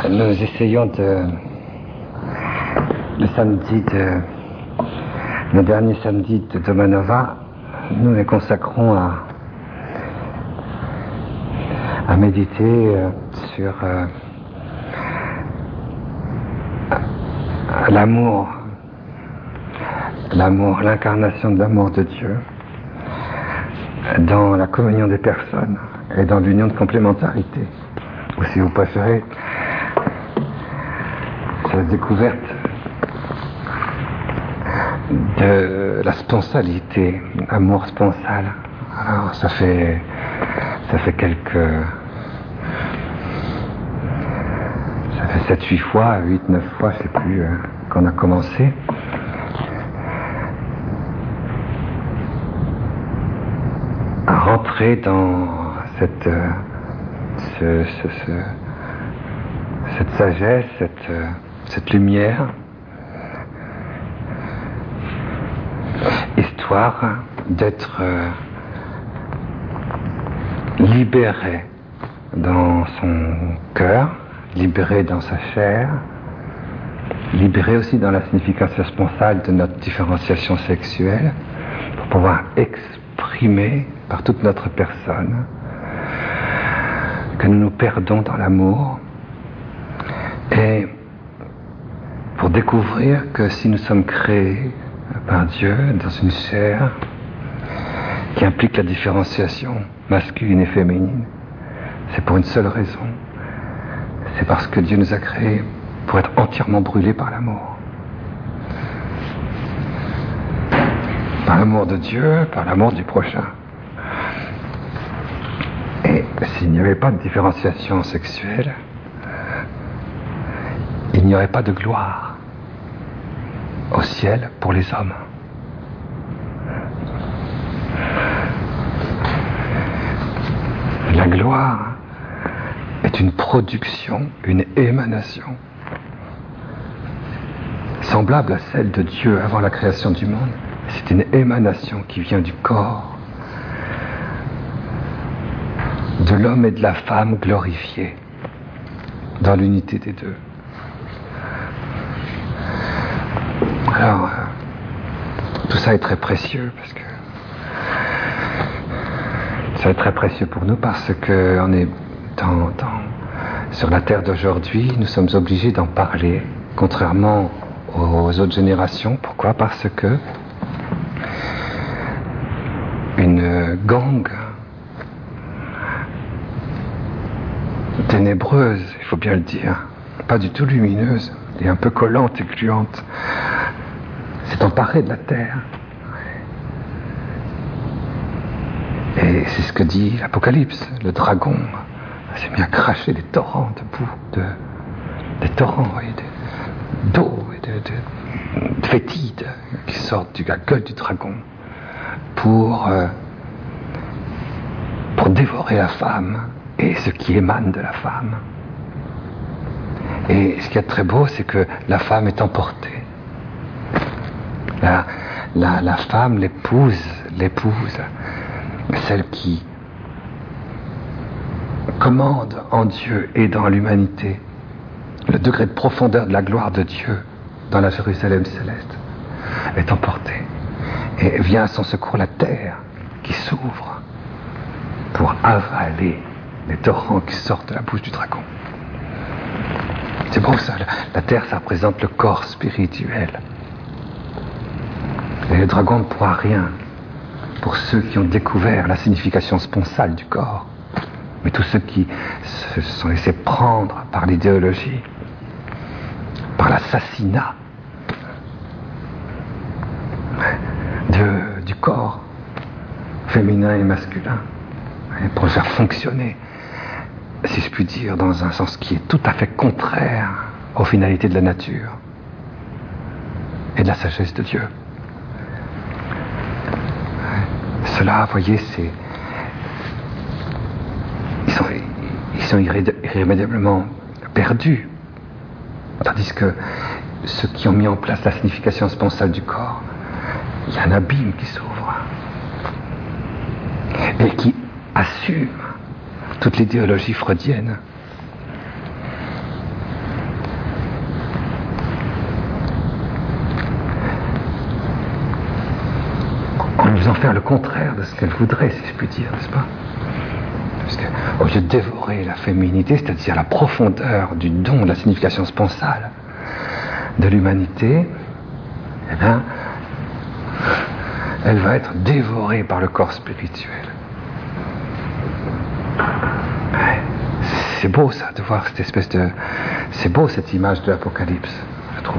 Nous essayons le dernier samedi de Domanova, nous les consacrons à méditer sur l'amour, l'incarnation de l'amour de Dieu dans la communion des personnes et dans l'union de complémentarité. Ou si vous préférez, c'est la découverte de la sponsalité, amour sponsal. Alors ça fait 7-8 fois, 8-9 fois, je sais plus, qu'on a commencé. À rentrer dans cette sagesse, cette lumière, histoire d'être libéré dans son cœur, libéré dans sa chair, libéré aussi dans la signification sponsale de notre différenciation sexuelle, pour pouvoir exprimer par toute notre personne que nous nous perdons dans l'amour, et pour découvrir que si nous sommes créés par Dieu dans une chair qui implique la différenciation masculine et féminine, c'est pour une seule raison, c'est parce que Dieu nous a créés pour être entièrement brûlés par l'amour. Par l'amour de Dieu, par l'amour du prochain. Et s'il n'y avait pas de différenciation sexuelle, il n'y aurait pas de gloire au ciel pour les hommes. La gloire est une production, une émanation semblable à celle de Dieu avant la création du monde. C'est une émanation qui vient du corps de l'homme et de la femme glorifiés dans l'unité des deux. Alors, tout ça est très précieux parce que ça est très précieux pour nous parce que on est sur la terre d'aujourd'hui, nous sommes obligés d'en parler, contrairement aux autres générations. Pourquoi ? Parce que une gangue ténébreuse, il faut bien le dire, pas du tout lumineuse, et un peu collante et gluante, s'est emparée de la terre. Et c'est ce que dit l'Apocalypse, le dragon s'est mis à cracher des torrents de boue, des torrents d'eau et de fétides qui sortent de la gueule du dragon pour dévorer la femme et ce qui émane de la femme. Et ce qui est très beau, c'est que la femme est emportée. La femme, l'épouse, celle qui commande en Dieu et dans l'humanité le degré de profondeur de la gloire de Dieu dans la Jérusalem céleste, est emportée. Et vient à son secours la terre qui s'ouvre pour avaler les torrents qui sortent de la bouche du dragon. C'est beau ça, la terre ça représente le corps spirituel. Et le dragon ne pourra rien pour ceux qui ont découvert la signification sponsale du corps. Mais tous ceux qui se sont laissés prendre par l'idéologie, par l'assassinat du corps féminin et masculin, et pour le faire fonctionner, si je puis dire, dans un sens qui est tout à fait contraire aux finalités de la nature et de la sagesse de Dieu. Cela, vous voyez, ils sont irrémédiablement perdus. Tandis que ceux qui ont mis en place la signification sponsale du corps, il y a un abîme qui s'ouvre et qui assume toute l'idéologie freudienne faire le contraire de ce qu'elle voudrait, si je puis dire, n'est-ce pas? Parce que, au lieu de dévorer la féminité, c'est-à-dire la profondeur du don, de la signification sponsale de l'humanité, eh bien, elle va être dévorée par le corps spirituel. Ouais. C'est beau ça, de voir cette espèce de... C'est beau cette image de l'Apocalypse, je trouve.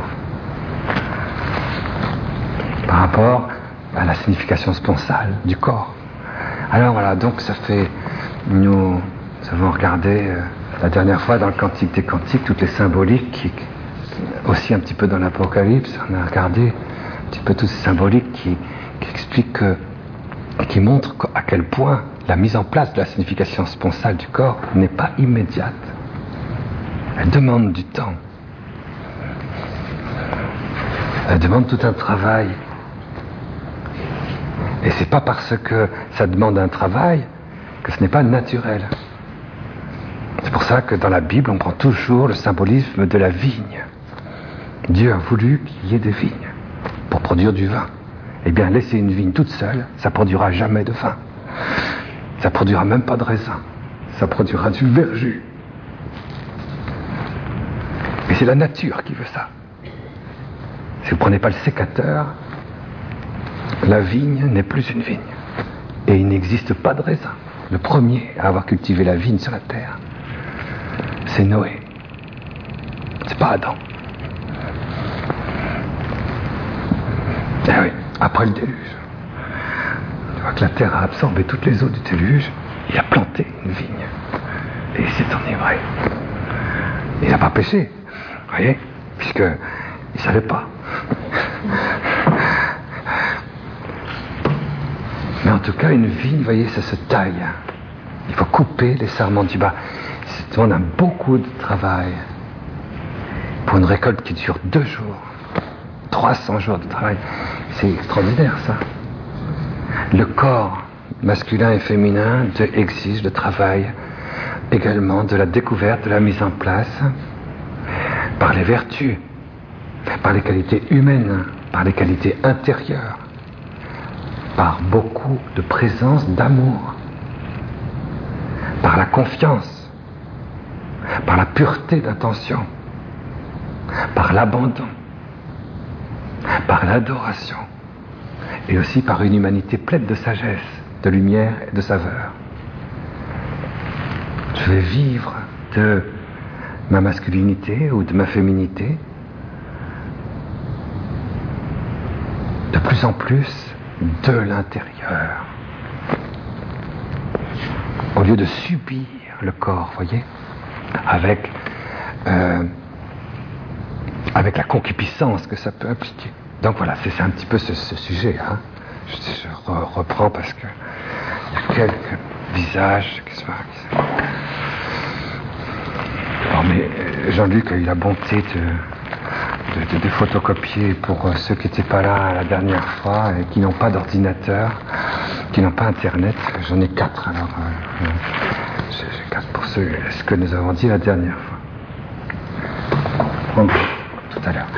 Par rapport à la signification sponsale du corps. Alors voilà, donc ça fait... Nous avons regardé la dernière fois dans le Cantique des Cantiques toutes les symboliques, aussi un petit peu dans l'Apocalypse, on a regardé un petit peu toutes ces symboliques qui expliquent, qui montrent à quel point la mise en place de la signification sponsale du corps n'est pas immédiate. Elle demande du temps. Elle demande tout un travail. Et c'est pas parce que ça demande un travail que ce n'est pas naturel. C'est pour ça que dans la Bible, on prend toujours le symbolisme de la vigne. Dieu a voulu qu'il y ait des vignes pour produire du vin. Eh bien, laisser une vigne toute seule, ça produira jamais de vin. Ça produira même pas de raisin. Ça produira du verjus. Mais c'est la nature qui veut ça. Si vous ne prenez pas le sécateur, la vigne n'est plus une vigne. Et il n'existe pas de raisin. Le premier à avoir cultivé la vigne sur la terre, c'est Noé. C'est pas Adam. Eh oui, après le déluge. Tu vois que la terre a absorbé toutes les eaux du déluge, il a planté une vigne. Et il s'est enivré. Il n'a pas péché, vous voyez, puisqu'il ne savait pas. Mais en tout cas, une vigne, vous voyez, ça se taille. Il faut couper les sarments du bas. Ça demande beaucoup de travail pour une récolte qui dure 2 jours. 300 jours de travail. C'est extraordinaire, ça. Le corps masculin et féminin exige le travail également de la découverte, de la mise en place par les vertus, par les qualités humaines, par les qualités intérieures, par beaucoup de présence d'amour, par la confiance, par la pureté d'intention, par l'abandon, par l'adoration, et aussi par une humanité pleine de sagesse, de lumière et de saveur. Je vais vivre de ma masculinité ou de ma féminité de plus en plus de l'intérieur, au lieu de subir le corps, voyez, avec la concupiscence que ça peut impliquer. Donc voilà, c'est un petit peu ce sujet. Hein. Je reprends parce que il y a quelques visages qui sont... Bon, mais Jean-Luc a eu la bonté de photocopier pour ceux qui n'étaient pas là la dernière fois et qui n'ont pas d'ordinateur, qui n'ont pas Internet. J'en ai 4, alors j'ai 4 pour ce que nous avons dit la dernière fois. Bon, tout à l'heure.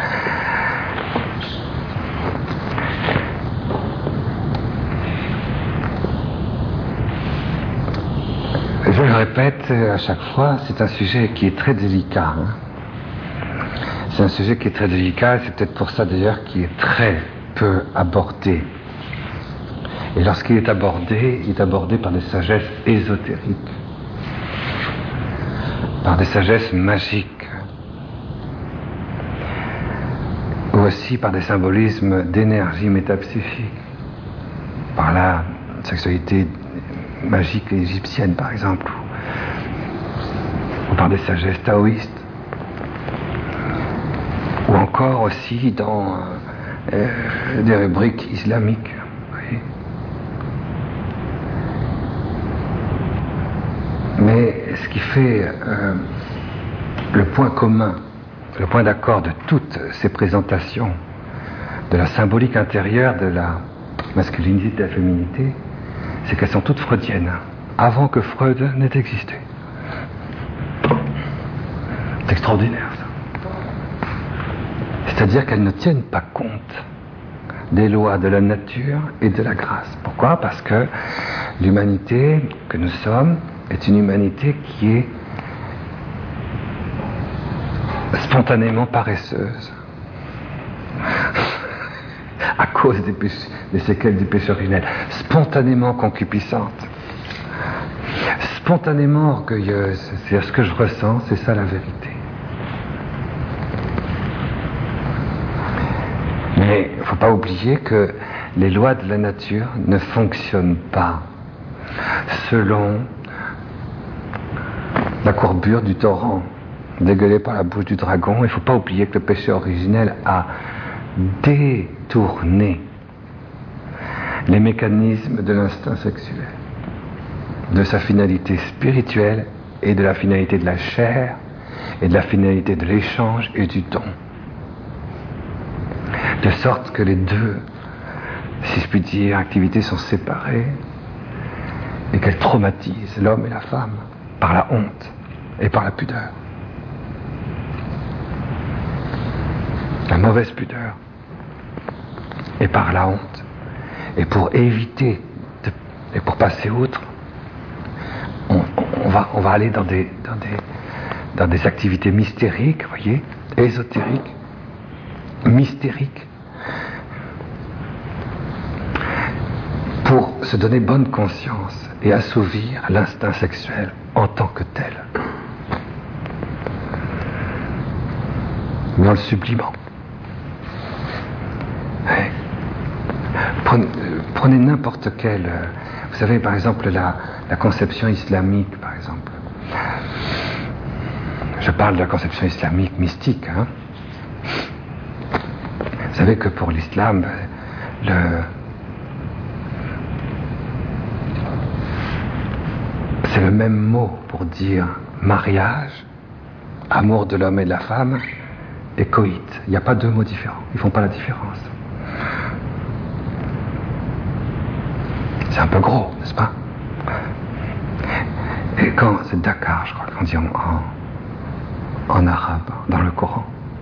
Je le répète à chaque fois, c'est un sujet qui est très délicat. Hein. C'est un sujet qui est très délicat, et c'est peut-être pour ça d'ailleurs qu'il est très peu abordé. Et lorsqu'il est abordé, il est abordé par des sagesses ésotériques, par des sagesses magiques, ou aussi par des symbolismes d'énergie métapsychique, par la sexualité magique égyptienne par exemple, ou par des sagesses taoïstes, ou encore aussi dans des rubriques islamiques. Oui. Mais ce qui fait le point commun, le point d'accord de toutes ces présentations de la symbolique intérieure de la masculinité et de la féminité, c'est qu'elles sont toutes freudiennes, avant que Freud n'ait existé. C'est extraordinaire, ça. C'est-à-dire qu'elles ne tiennent pas compte des lois de la nature et de la grâce. Pourquoi? Parce que l'humanité que nous sommes est une humanité qui est spontanément paresseuse à cause des séquelles du péché originel, spontanément concupiscente, spontanément orgueilleuse. C'est ce que je ressens, c'est ça la vérité. Mais il ne faut pas oublier que les lois de la nature ne fonctionnent pas selon la courbure du torrent dégueulé par la bouche du dragon. Il ne faut pas oublier que le péché originel a détourné les mécanismes de l'instinct sexuel, de sa finalité spirituelle et de la finalité de la chair et de la finalité de l'échange et du don. De sorte que les deux, si je puis dire, activités sont séparées et qu'elles traumatisent l'homme et la femme par la honte et par la pudeur. La mauvaise pudeur et par la honte. Et pour éviter et pour passer outre, on va aller dans des activités mystériques, vous voyez, ésotériques, mystériques, pour se donner bonne conscience et assouvir l'instinct sexuel en tant que tel, mais en le sublimant. Ouais. Prenez n'importe quelle, vous savez, par exemple la conception islamique, par exemple. Je parle de la conception islamique mystique, hein. Vous savez que pour l'islam, c'est le même mot pour dire mariage, amour de l'homme et de la femme, et coït. Il n'y a pas deux mots différents. Ils ne font pas la différence. C'est un peu gros, n'est-ce pas? Et quand c'est Dakar, je crois qu'on dit en arabe, dans le Coran.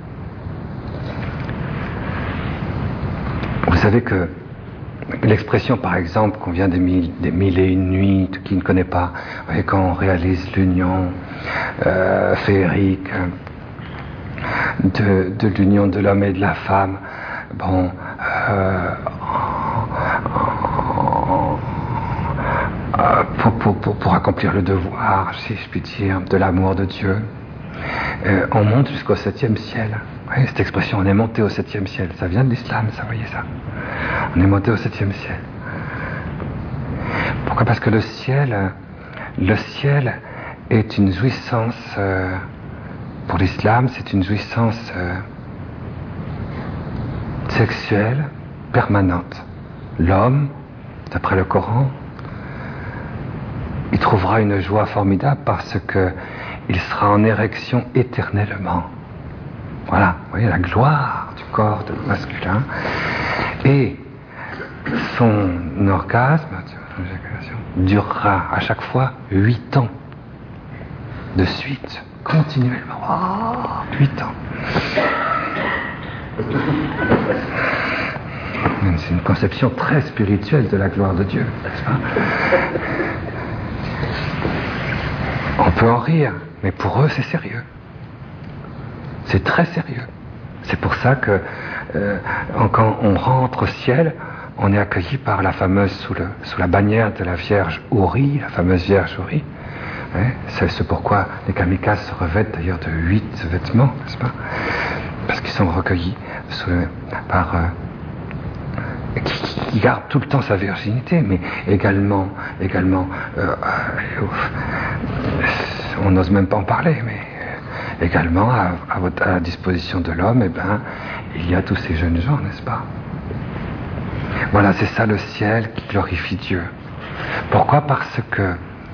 Vous savez que l'expression, par exemple, qu'on vient des mille et une nuits, qui ne connaît pas, vous voyez, quand on réalise l'union féerique de l'union de l'homme et de la femme, bon, pour accomplir le devoir, si je puis dire, de l'amour de Dieu, on monte jusqu'au 7e ciel. Vous voyez, cette expression, on est monté au 7e ciel, ça vient de l'islam, ça, vous voyez ça. On est monté au 7e ciel. Pourquoi? Parce que le ciel est une jouissance, pour l'islam, c'est une jouissance sexuelle permanente. L'homme, d'après le Coran, il trouvera une joie formidable parce que il sera en érection éternellement. Voilà, vous voyez la gloire du corps de masculin. Et son orgasme, son éjaculation, durera à chaque fois 8 ans de suite, continuellement. Oh, 8 ans. C'est une conception très spirituelle de la gloire de Dieu, n'est-ce pas? On peut en rire, mais pour eux c'est sérieux. C'est très sérieux. C'est pour ça que quand on rentre au ciel, on est accueilli par la fameuse, sous la bannière de la Vierge Houri, la fameuse Vierge Houri. Hein, c'est ce pourquoi les kamikazes se revêtent d'ailleurs de 8 vêtements, n'est-ce pas? Parce qu'ils sont recueillis par... qui garde tout le temps sa virginité, mais également on n'ose même pas en parler, mais également à la disposition de l'homme, eh ben, il y a tous ces jeunes gens, n'est-ce pas? Voilà, c'est ça le ciel qui glorifie Dieu. Pourquoi? Parce que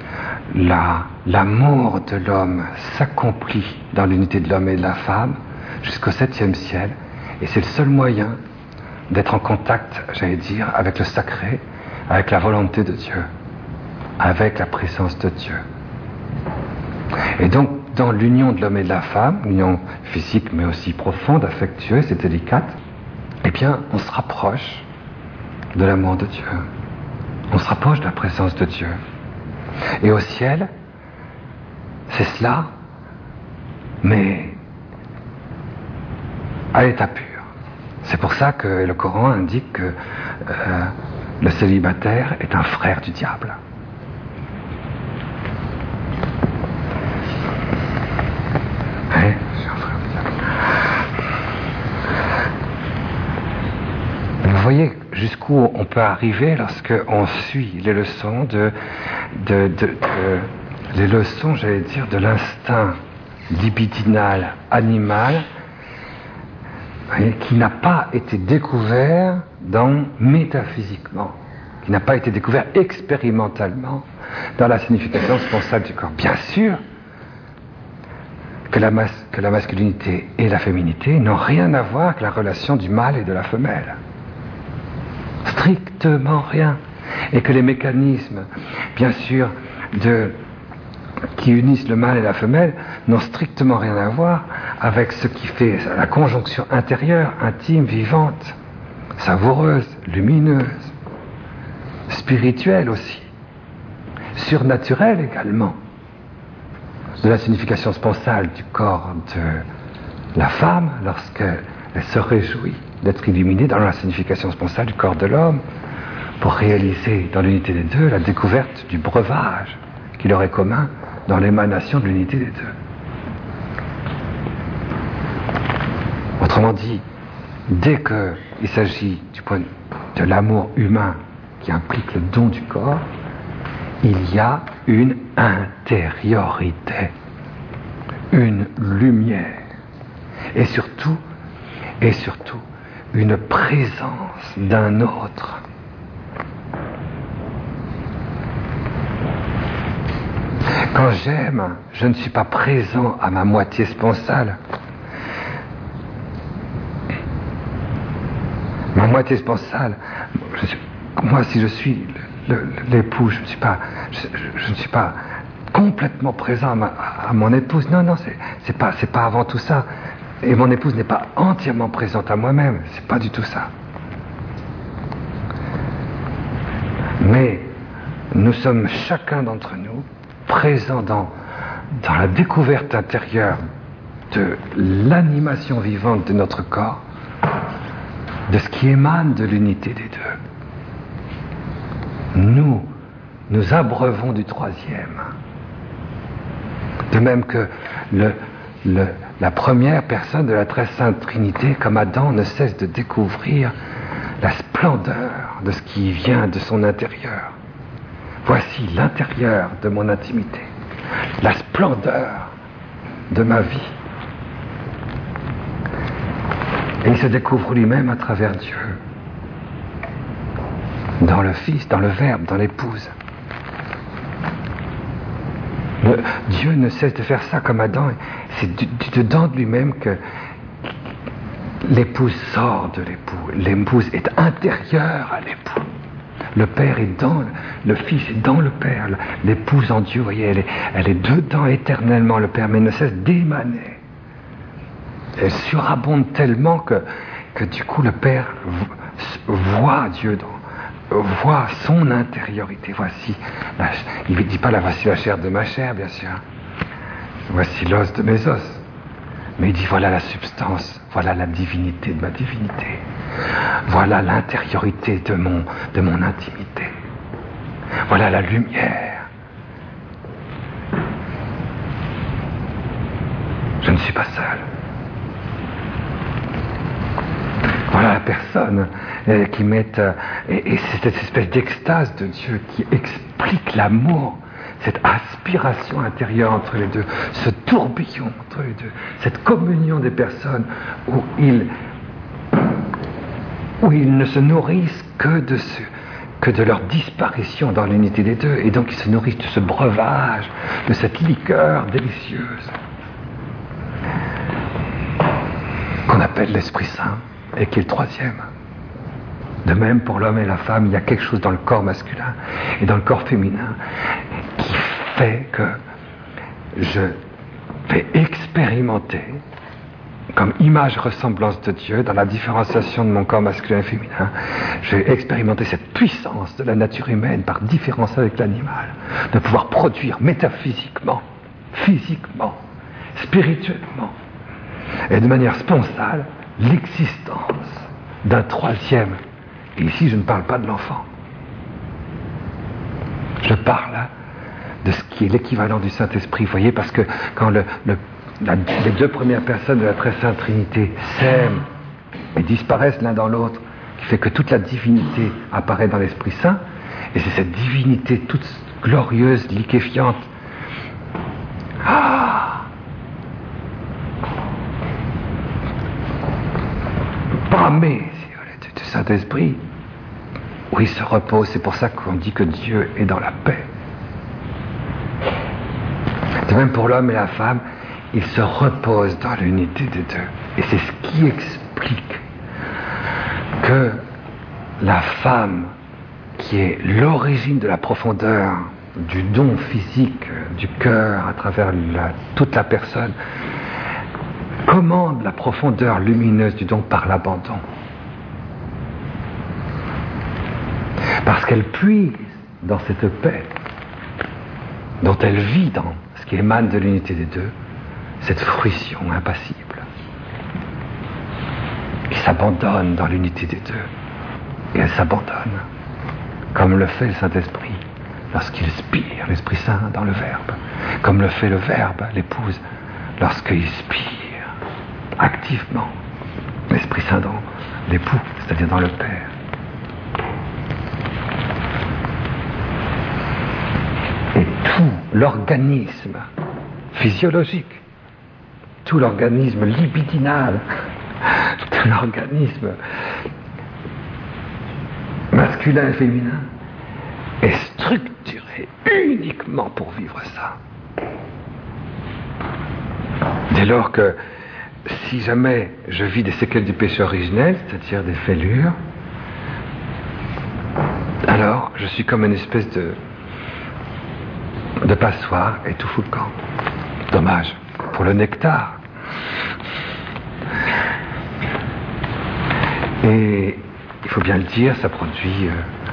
l'amour de l'homme s'accomplit dans l'unité de l'homme et de la femme jusqu'au 7e ciel, et c'est le seul moyen d'être en contact, j'allais dire, avec le sacré, avec la volonté de Dieu, avec la présence de Dieu. Et donc, dans l'union de l'homme et de la femme, l'union physique mais aussi profonde, affectueuse et délicate, et eh bien, on se rapproche de l'amour de Dieu. On se rapproche de la présence de Dieu. Et au ciel, c'est cela, mais à l'état pur. C'est pour ça que le Coran indique que le célibataire est un frère du diable. Ouais, je suis un frère du diable. Vous voyez jusqu'où on peut arriver lorsque on suit les leçons les leçons, j'allais dire, de l'instinct libidinal animal, qui n'a pas été découvert métaphysiquement, qui n'a pas été découvert expérimentalement dans la signification sponsale du corps. Bien sûr que la masculinité et la féminité n'ont rien à voir avec la relation du mâle et de la femelle. Strictement rien. Et que les mécanismes, bien sûr, qui unissent le mâle et la femelle n'ont strictement rien à voir avec ce qui fait la conjonction intérieure, intime, vivante, savoureuse, lumineuse, spirituelle aussi, surnaturelle également, de la signification sponsale du corps de la femme lorsqu'elle se réjouit d'être illuminée dans la signification sponsale du corps de l'homme pour réaliser dans l'unité des deux la découverte du breuvage qui leur est commun dans l'émanation de l'unité des deux. Autrement dit, dès qu'il s'agit du point de l'amour humain qui implique le don du corps, il y a une intériorité, une lumière, et surtout, une présence d'un autre. Quand j'aime, je ne suis pas présent à ma moitié sponsale. Ma moitié sponsale, moi si je suis l'époux, je ne suis pas complètement présent à mon épouse. Non, c'est pas avant tout ça. Et mon épouse n'est pas entièrement présente à moi-même. C'est pas du tout ça. Mais nous sommes chacun d'entre nous présents dans la découverte intérieure de l'animation vivante de notre corps, de ce qui émane de l'unité des deux. Nous abreuvons du troisième. De même que la première personne de la très sainte Trinité, comme Adam, ne cesse de découvrir la splendeur de ce qui vient de son intérieur. Voici l'intérieur de mon intimité, la splendeur de ma vie. Et il se découvre lui-même à travers Dieu, dans le Fils, dans le Verbe, dans l'épouse. Dieu ne cesse de faire ça comme Adam. C'est dedans de lui-même que l'épouse sort de l'époux. L'épouse est intérieure à l'époux. Le Père est dans le Fils est dans le Père. L'épouse en Dieu, vous voyez, elle est dedans éternellement, le Père, mais ne cesse d'émaner. Elle surabonde tellement que du coup le Père voit Dieu voit son intériorité. Voici, il ne dit pas voici la chair de ma chair, bien sûr. Voici l'os de mes os. Mais il dit voilà la substance, voilà la divinité de ma divinité. Voilà l'intériorité de mon intimité. Voilà la lumière. Je ne suis pas seul. Voilà la personne qui met... et c'est cette espèce d'extase de Dieu qui explique l'amour, cette aspiration intérieure entre les deux, ce tourbillon entre les deux, cette communion des personnes où ils ne se nourrissent que de leur disparition dans l'unité des deux, et donc ils se nourrissent de ce breuvage, de cette liqueur délicieuse qu'on appelle l'Esprit Saint, et qui est le troisième. De même, pour l'homme et la femme, il y a quelque chose dans le corps masculin et dans le corps féminin qui fait que je vais expérimenter comme image ressemblance de Dieu, dans la différenciation de mon corps masculin et féminin, j'ai expérimenté cette puissance de la nature humaine par différence avec l'animal, de pouvoir produire métaphysiquement, physiquement, spirituellement, et de manière spontanée, l'existence d'un troisième. Et ici, je ne parle pas de l'enfant. Je parle de ce qui est l'équivalent du Saint-Esprit, vous voyez, parce que quand les deux premières personnes de la très sainte Trinité s'aiment et disparaissent l'un dans l'autre, qui fait que toute la divinité apparaît dans l'Esprit Saint, et c'est cette divinité toute glorieuse, liquéfiante. Bramé, si vous voulez, du Saint-Esprit, où il se repose. C'est pour ça qu'on dit que Dieu est dans la paix. De même pour l'homme et la femme, ils se reposent dans l'unité des deux. Et c'est ce qui explique que la femme, qui est l'origine de la profondeur du don physique du cœur à travers toute la personne, commande la profondeur lumineuse du don par l'abandon. Parce qu'elle puise dans cette paix dont elle vit dans ce qui émane de l'unité des deux, cette fruition impassible qui s'abandonne dans l'unité des deux. Et elle s'abandonne comme le fait le Saint-Esprit lorsqu'il spire l'Esprit Saint dans le Verbe, comme le fait le Verbe, l'épouse, lorsqu'il spire activement l'Esprit Saint dans l'époux, c'est-à-dire dans le Père. Et tout l'organisme physiologique, tout l'organisme libidinal, tout l'organisme masculin et féminin est structuré uniquement pour vivre ça. Dès lors que si jamais je vis des séquelles du péché originel, c'est-à-dire des fêlures, alors je suis comme une espèce de passoire et tout fout le camp. Dommage pour le nectar. Et il faut bien le dire, ça produit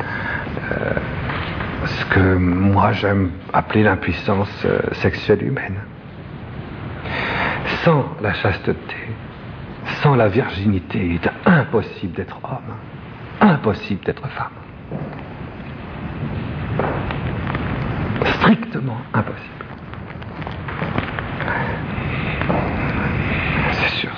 ce que moi j'aime appeler l'impuissance sexuelle humaine. Sans la chasteté, sans la virginité, il est impossible d'être homme, impossible d'être femme. Strictement impossible. C'est sûr.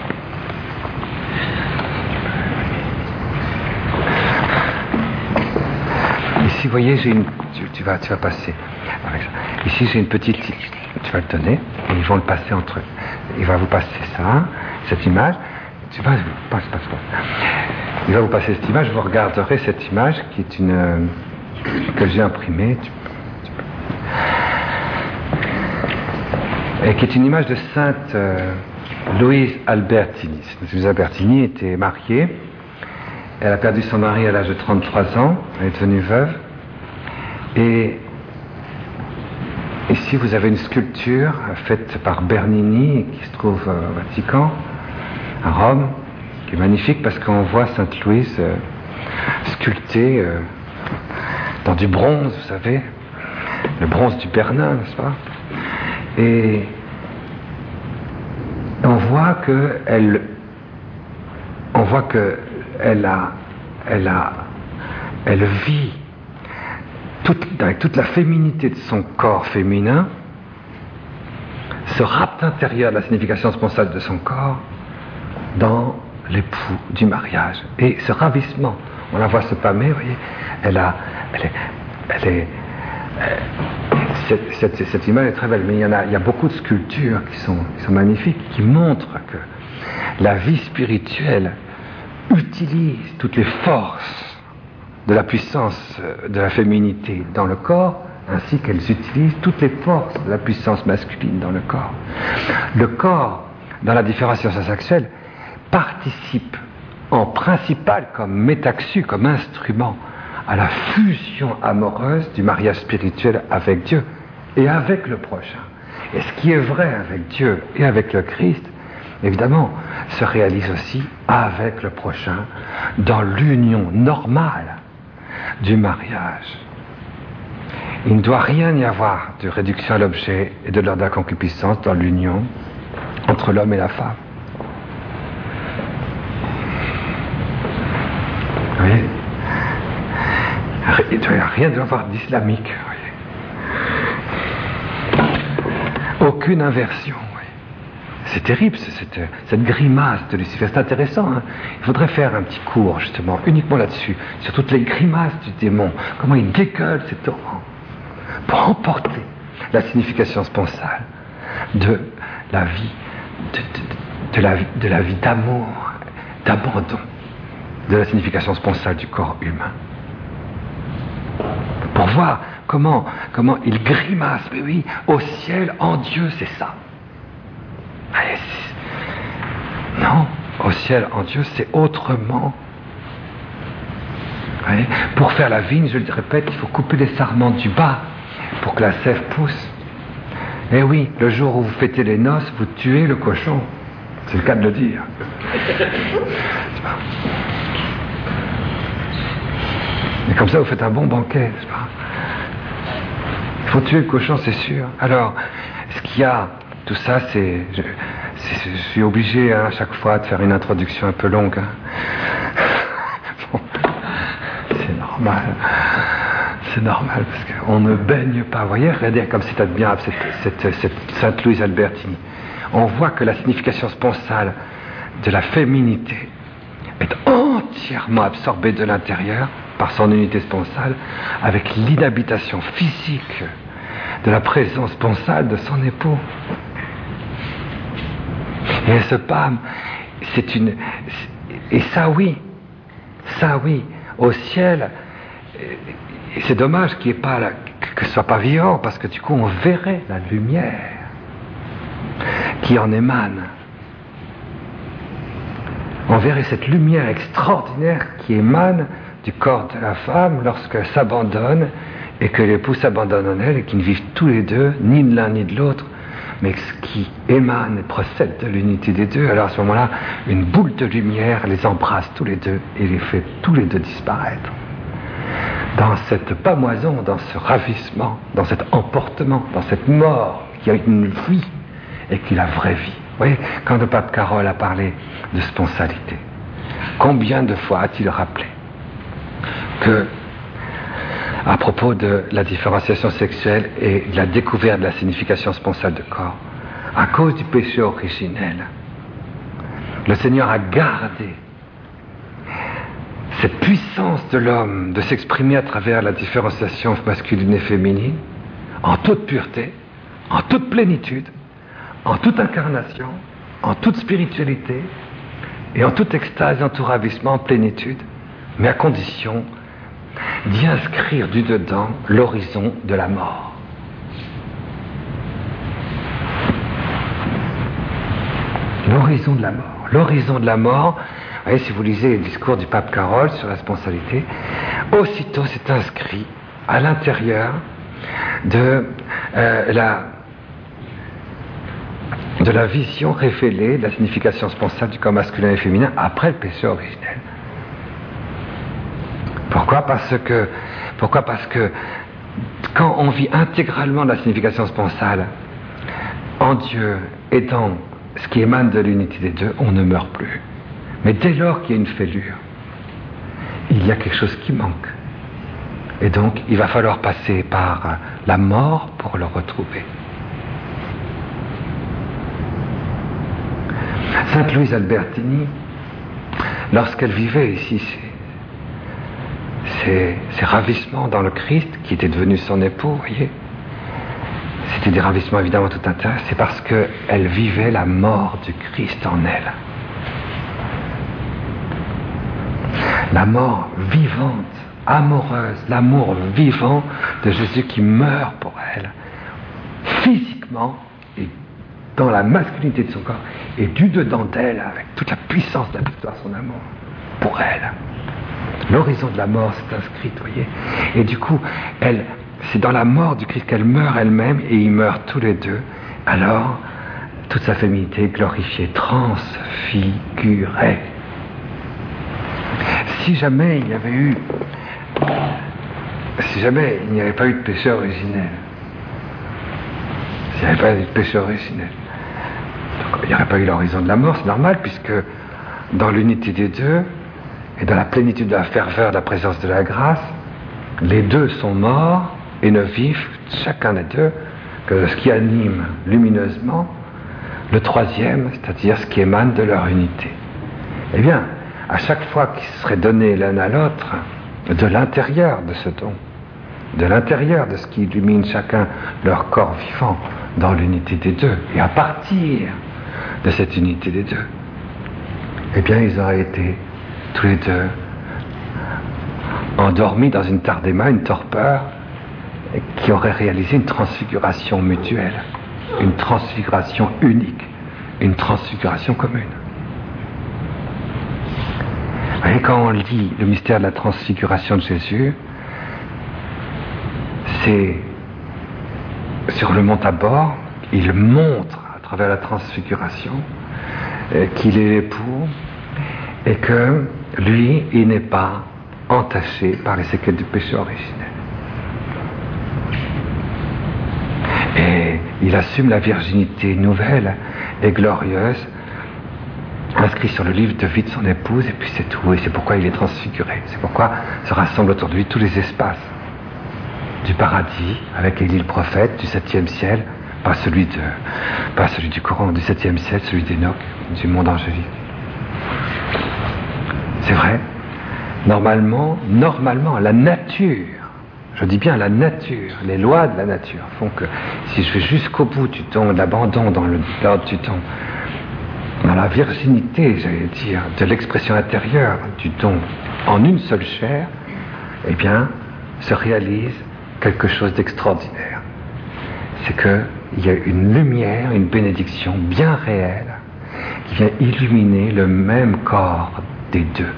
Ici, vous voyez, j'ai une. Tu vas passer avec ça. Ici, j'ai une petite. Tu vas le donner, et ils vont le passer entre eux. Il va vous passer ça, cette image. Tu vas. Passe. Il va vous passer cette image. Vous regarderez cette image qui est une. Que j'ai imprimée. Et qui est une image de Sainte Louise Albertini. Louise Albertini était mariée. Elle a perdu son mari à l'âge de 33 ans. Elle est devenue veuve. Et ici, vous avez une sculpture faite par Bernini, qui se trouve au Vatican, à Rome, qui est magnifique parce qu'on voit Sainte Louise sculptée dans du bronze, vous savez, le bronze du Bernin, n'est-ce pas? Et on voit que elle vit avec toute la féminité de son corps féminin, ce rapt intérieur de la signification sponsale de son corps dans l'époux du mariage. Et ce ravissement, on la voit se pâmer, vous voyez, cette image est très belle, mais il y a beaucoup de sculptures qui sont magnifiques, qui montrent que la vie spirituelle utilise toutes les forces de la puissance de la féminité dans le corps, ainsi qu'elles utilisent toutes les forces de la puissance masculine dans le corps. Le corps, dans la différenciation sexuelle, participe en principal, comme métaxu, comme instrument, à la fusion amoureuse du mariage spirituel avec Dieu et avec le prochain. Et ce qui est vrai avec Dieu et avec le Christ évidemment, se réalise aussi avec le prochain dans l'union normale du mariage. Il ne doit rien y avoir de réduction à l'objet et de l'ordre de la concupiscence dans l'union entre l'homme et la femme. Vous voyez ? Il ne doit rien y avoir d'islamique. Aucune inversion. C'est terrible, cette grimace de Lucifer. C'est intéressant. Hein. Il faudrait faire un petit cours, justement, uniquement là-dessus, sur toutes les grimaces du démon. Comment il dégueule ces torrents pour emporter la signification sponsale de la vie, de la vie d'amour, d'abandon, de la signification sponsale du corps humain. Pour voir comment il grimace, mais oui, au ciel, en Dieu, c'est ça. Non, au ciel, en Dieu, c'est autrement. Oui, pour faire la vigne, je le répète, il faut couper les sarments du bas pour que la sève pousse. Et oui, le jour où vous fêtez les noces, vous tuez le cochon. C'est le cas de le dire. Et comme ça, vous faites un bon banquet, n'est-ce pas ? Il faut tuer le cochon, c'est sûr. Alors, ce qu'il y a, tout ça, je suis obligé à chaque fois de faire une introduction un peu longue. Bon, c'est normal. C'est normal, parce qu'on ne baigne pas. Vous voyez, regardez comme c'est admirable, cette Sainte Louise Albertini. On voit que la signification sponsale de la féminité est entièrement absorbée de l'intérieur par son unité sponsale avec l'inhabitation physique de la présence sponsale de son époux. Et ce PAM, et ça oui, au ciel, et c'est dommage qu'il n'y ait pas que ce soit pas vivant, parce que du coup on verrait la lumière qui en émane. On verrait cette lumière extraordinaire qui émane du corps de la femme lorsqu'elle s'abandonne et que l'époux s'abandonne en elle et qu'ils ne vivent tous les deux, ni de l'un ni de l'autre, mais ce qui émane et procède de l'unité des deux. Alors à ce moment-là, une boule de lumière les embrasse tous les deux et les fait tous les deux disparaître. Dans cette pâmoison, dans ce ravissement, dans cet emportement, dans cette mort qui a une vie et qui est la vraie vie. Vous voyez, quand le pape Carole a parlé de sponsalité, combien de fois a-t-il rappelé que, à propos de la différenciation sexuelle et de la découverte de la signification sponsale de corps, à cause du péché originel, le Seigneur a gardé cette puissance de l'homme de s'exprimer à travers la différenciation masculine et féminine, en toute pureté, en toute plénitude, en toute incarnation, en toute spiritualité, et en toute extase, en tout ravissement, en plénitude, mais à condition d'y inscrire du dedans l'horizon de la mort. L'horizon de la mort. L'horizon de la mort, vous voyez, si vous lisez les discours du pape Carole sur la sponsalité, aussitôt c'est inscrit à l'intérieur de la vision révélée de la signification sponsale du corps masculin et féminin après le péché originel. Pourquoi ? Parce que quand on vit intégralement la signification sponsale en Dieu et dans ce qui émane de l'unité des deux, on ne meurt plus. Mais dès lors qu'il y a une fêlure, il y a quelque chose qui manque. Et donc, il va falloir passer par la mort pour le retrouver. Sainte Louise Albertini, lorsqu'elle vivait ici ces ravissements dans le Christ, qui était devenu son époux, vous voyez, c'était des ravissements évidemment tout intérieurs, c'est parce qu'elle vivait la mort du Christ en elle. La mort vivante, amoureuse, l'amour vivant de Jésus qui meurt pour elle, physiquement et dans la masculinité de son corps, et du dedans d'elle, avec toute la puissance de la victoire de son amour, pour elle. L'horizon de la mort s'est inscrite, vous voyez. Et du coup, c'est dans la mort du Christ qu'elle meurt elle-même, et ils meurent tous les deux. Alors, toute sa féminité glorifiée, transfigurée. Si jamais il n'y avait pas eu de péché originel, s'il n'y avait pas eu de péché originel, donc il n'y aurait pas eu l'horizon de la mort, c'est normal, puisque dans l'unité des deux et dans la plénitude de la ferveur de la présence de la grâce, les deux sont morts et ne vivent, chacun des deux, que ce qui anime lumineusement le troisième, c'est-à-dire ce qui émane de leur unité. Eh bien, à chaque fois qu'ils seraient donnés l'un à l'autre, de l'intérieur de ce don, de l'intérieur de ce qui illumine chacun leur corps vivant dans l'unité des deux, et à partir de cette unité des deux, eh bien, ils auraient été tous les deux endormis dans une tardéma, une torpeur, qui aurait réalisé une transfiguration mutuelle, une transfiguration unique, une transfiguration commune. Et quand on lit le mystère de la transfiguration de Jésus, c'est sur le mont Tabor, il montre à travers la transfiguration qu'il est l'époux et que lui, il n'est pas entaché par les séquelles du péché originel. Et il assume la virginité nouvelle et glorieuse, inscrite sur le livre de vie de son épouse, et puis c'est tout. Et c'est pourquoi il est transfiguré. C'est pourquoi se rassemblent autour de lui tous les espaces du paradis, avec Élie le prophète, du 7e ciel, pas celui du Coran, du 7e ciel, celui d'Enoch, du monde angélique. C'est vrai. Normalement, la nature, je dis bien la nature, les lois de la nature font que si je vais jusqu'au bout du don, de l'abandon dans l'ordre du don, dans la virginité, j'allais dire, de l'expression intérieure du don en une seule chair, eh bien, se réalise quelque chose d'extraordinaire. C'est qu'il y a une lumière, une bénédiction bien réelle qui vient illuminer le même corps des deux.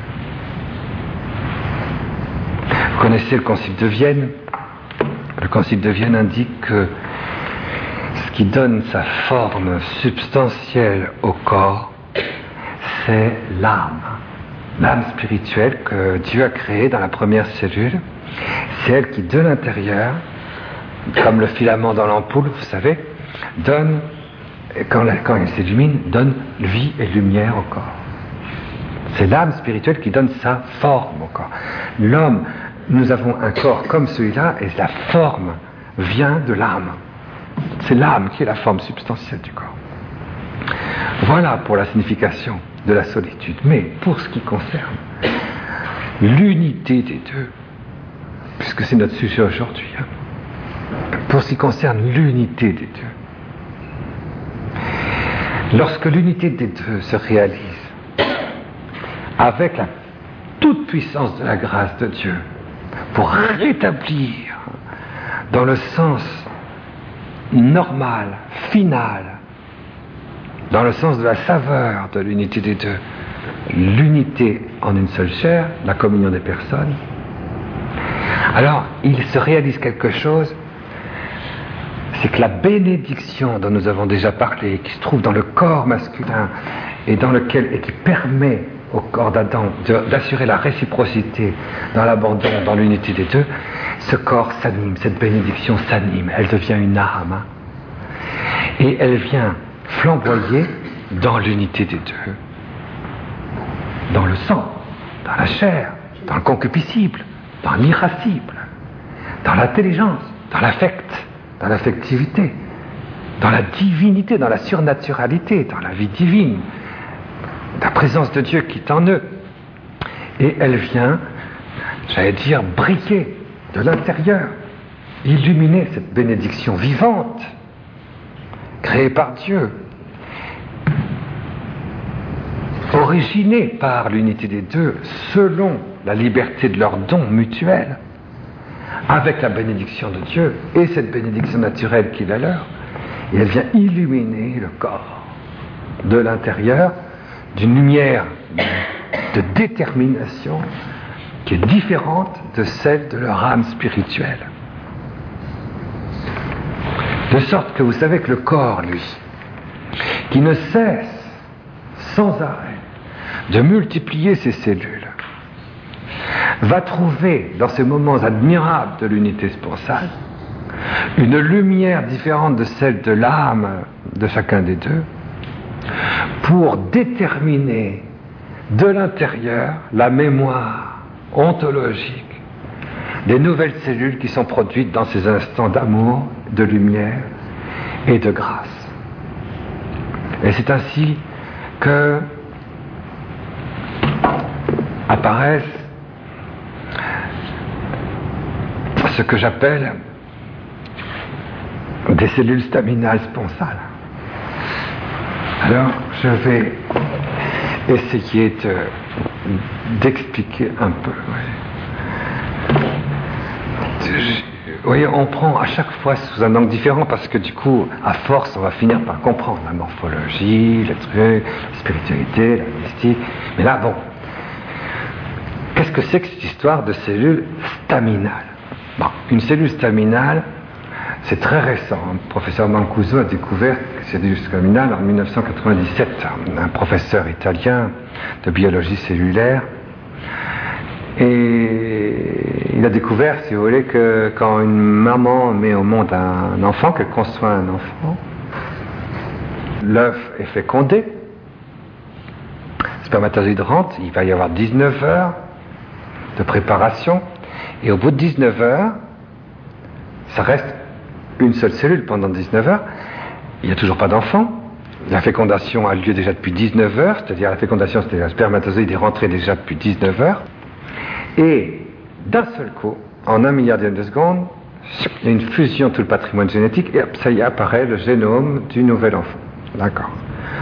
Vous connaissez le Concile de Vienne? Le Concile de Vienne indique que ce qui donne sa forme substantielle au corps, c'est l'âme. L'âme spirituelle que Dieu a créée dans la première cellule, c'est elle qui, de l'intérieur, comme le filament dans l'ampoule, vous savez, donne, quand elle s'illumine, donne vie et lumière au corps. C'est l'âme spirituelle qui donne sa forme au corps. L'homme, nous avons un corps comme celui-là, et la forme vient de l'âme. C'est l'âme qui est la forme substantielle du corps. Voilà pour la signification de la solitude. Mais pour ce qui concerne l'unité des deux, puisque c'est notre sujet aujourd'hui, pour ce qui concerne l'unité des deux, lorsque l'unité des deux se réalise avec la toute puissance de la grâce de Dieu pour rétablir dans le sens normal, final, dans le sens de la saveur de l'unité des deux, l'unité en une seule chair, la communion des personnes, alors il se réalise quelque chose, c'est que la bénédiction dont nous avons déjà parlé, qui se trouve dans le corps masculin et qui permet au corps d'Adam d'assurer la réciprocité dans l'abandon, dans l'unité des deux, ce corps s'anime, cette bénédiction s'anime, elle devient une âme, et elle vient flamboyer dans l'unité des deux, dans le sang, dans la chair, dans le concupiscible, dans l'irascible, dans l'intelligence, dans l'affect, dans l'affectivité, dans la divinité, dans la surnaturalité, dans la vie divine, la présence de Dieu qui est en eux. Et elle vient, j'allais dire, briller de l'intérieur, illuminer cette bénédiction vivante, créée par Dieu, originée par l'unité des deux, selon la liberté de leur don mutuel, avec la bénédiction de Dieu et cette bénédiction naturelle qui est la leur, et elle vient illuminer le corps de l'intérieur d'une lumière de détermination qui est différente de celle de leur âme spirituelle. De sorte que vous savez que le corps, lui, qui ne cesse sans arrêt de multiplier ses cellules, va trouver dans ces moments admirables de l'unité sponsale une lumière différente de celle de l'âme de chacun des deux pour déterminer de l'intérieur la mémoire ontologique des nouvelles cellules qui sont produites dans ces instants d'amour, de lumière et de grâce. Et c'est ainsi que apparaissent ce que j'appelle des cellules staminales sponsales. Alors, je vais essayer d'expliquer un peu. Vous voyez, on prend à chaque fois sous un angle différent parce que du coup, à force, on va finir par comprendre la morphologie, le truc, la spiritualité, la mystique. Mais là, bon, qu'est-ce que c'est que cette histoire de cellules staminales? Bon, une cellule staminale, c'est très récent. Le professeur Mancuso a découvert ces cellules staminales en 1997. Un professeur italien de biologie cellulaire. Et il a découvert, si vous voulez, que quand une maman met au monde un enfant, qu'elle conçoit un enfant, l'œuf est fécondé, le spermatozoïde rentre, il va y avoir 19 heures de préparation, et au bout de 19 heures, ça reste une seule cellule pendant 19 heures, il n'y a toujours pas d'enfant. La fécondation a lieu déjà depuis 19 heures, c'est-à-dire la fécondation, c'est-à-dire le spermatozoïde est rentré déjà depuis 19 heures, et d'un seul coup, en 1 milliardième de seconde, il y a une fusion de tout le patrimoine génétique, et hop, ça y est, apparaît le génome du nouvel enfant. D'accord.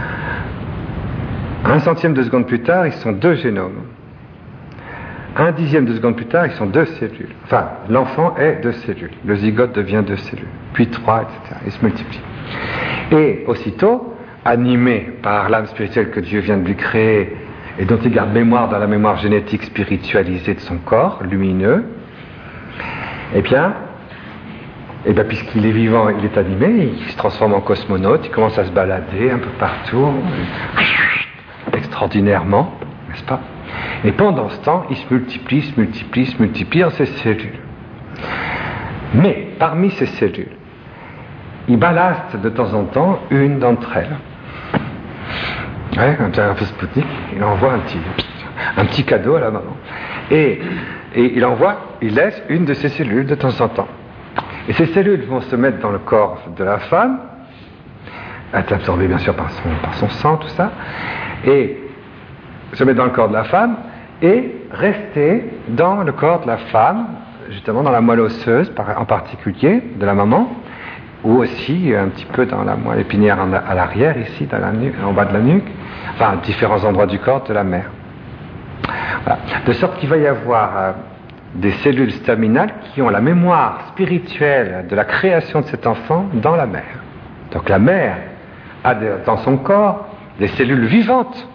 1/100 de seconde plus tard, ils sont 2 génomes. 1/10 de seconde plus tard, ils sont 2 cellules. Enfin, l'enfant est 2 cellules. Le zygote devient 2 cellules. Puis 3, etc. Il se multiplie. Et aussitôt, animé par l'âme spirituelle que Dieu vient de lui créer et dont il garde mémoire dans la mémoire génétique spiritualisée de son corps, lumineux, eh bien, puisqu'il est vivant, il est animé, il se transforme en cosmonaute, il commence à se balader un peu partout, extraordinairement, n'est-ce pas? Et pendant ce temps, il se multiplie en ces cellules. Mais, parmi ces cellules, il ballaste de temps en temps une d'entre elles. Ouais, un peu Spoutnik, il envoie un petit cadeau à la maman. Et il laisse une de ses cellules de temps en temps. Et ces cellules vont se mettre dans le corps de la femme, être absorbées bien sûr par son sang, tout ça, et se mettre dans le corps de la femme, et rester dans le corps de la femme, justement dans la moelle osseuse en particulier, de la maman, ou aussi un petit peu dans la moelle épinière à l'arrière, ici, dans la nuque, en bas de la nuque, enfin, à différents endroits du corps de la mère. Voilà. De sorte qu'il va y avoir des cellules staminales qui ont la mémoire spirituelle de la création de cet enfant dans la mère. Donc la mère a dans son corps des cellules vivantes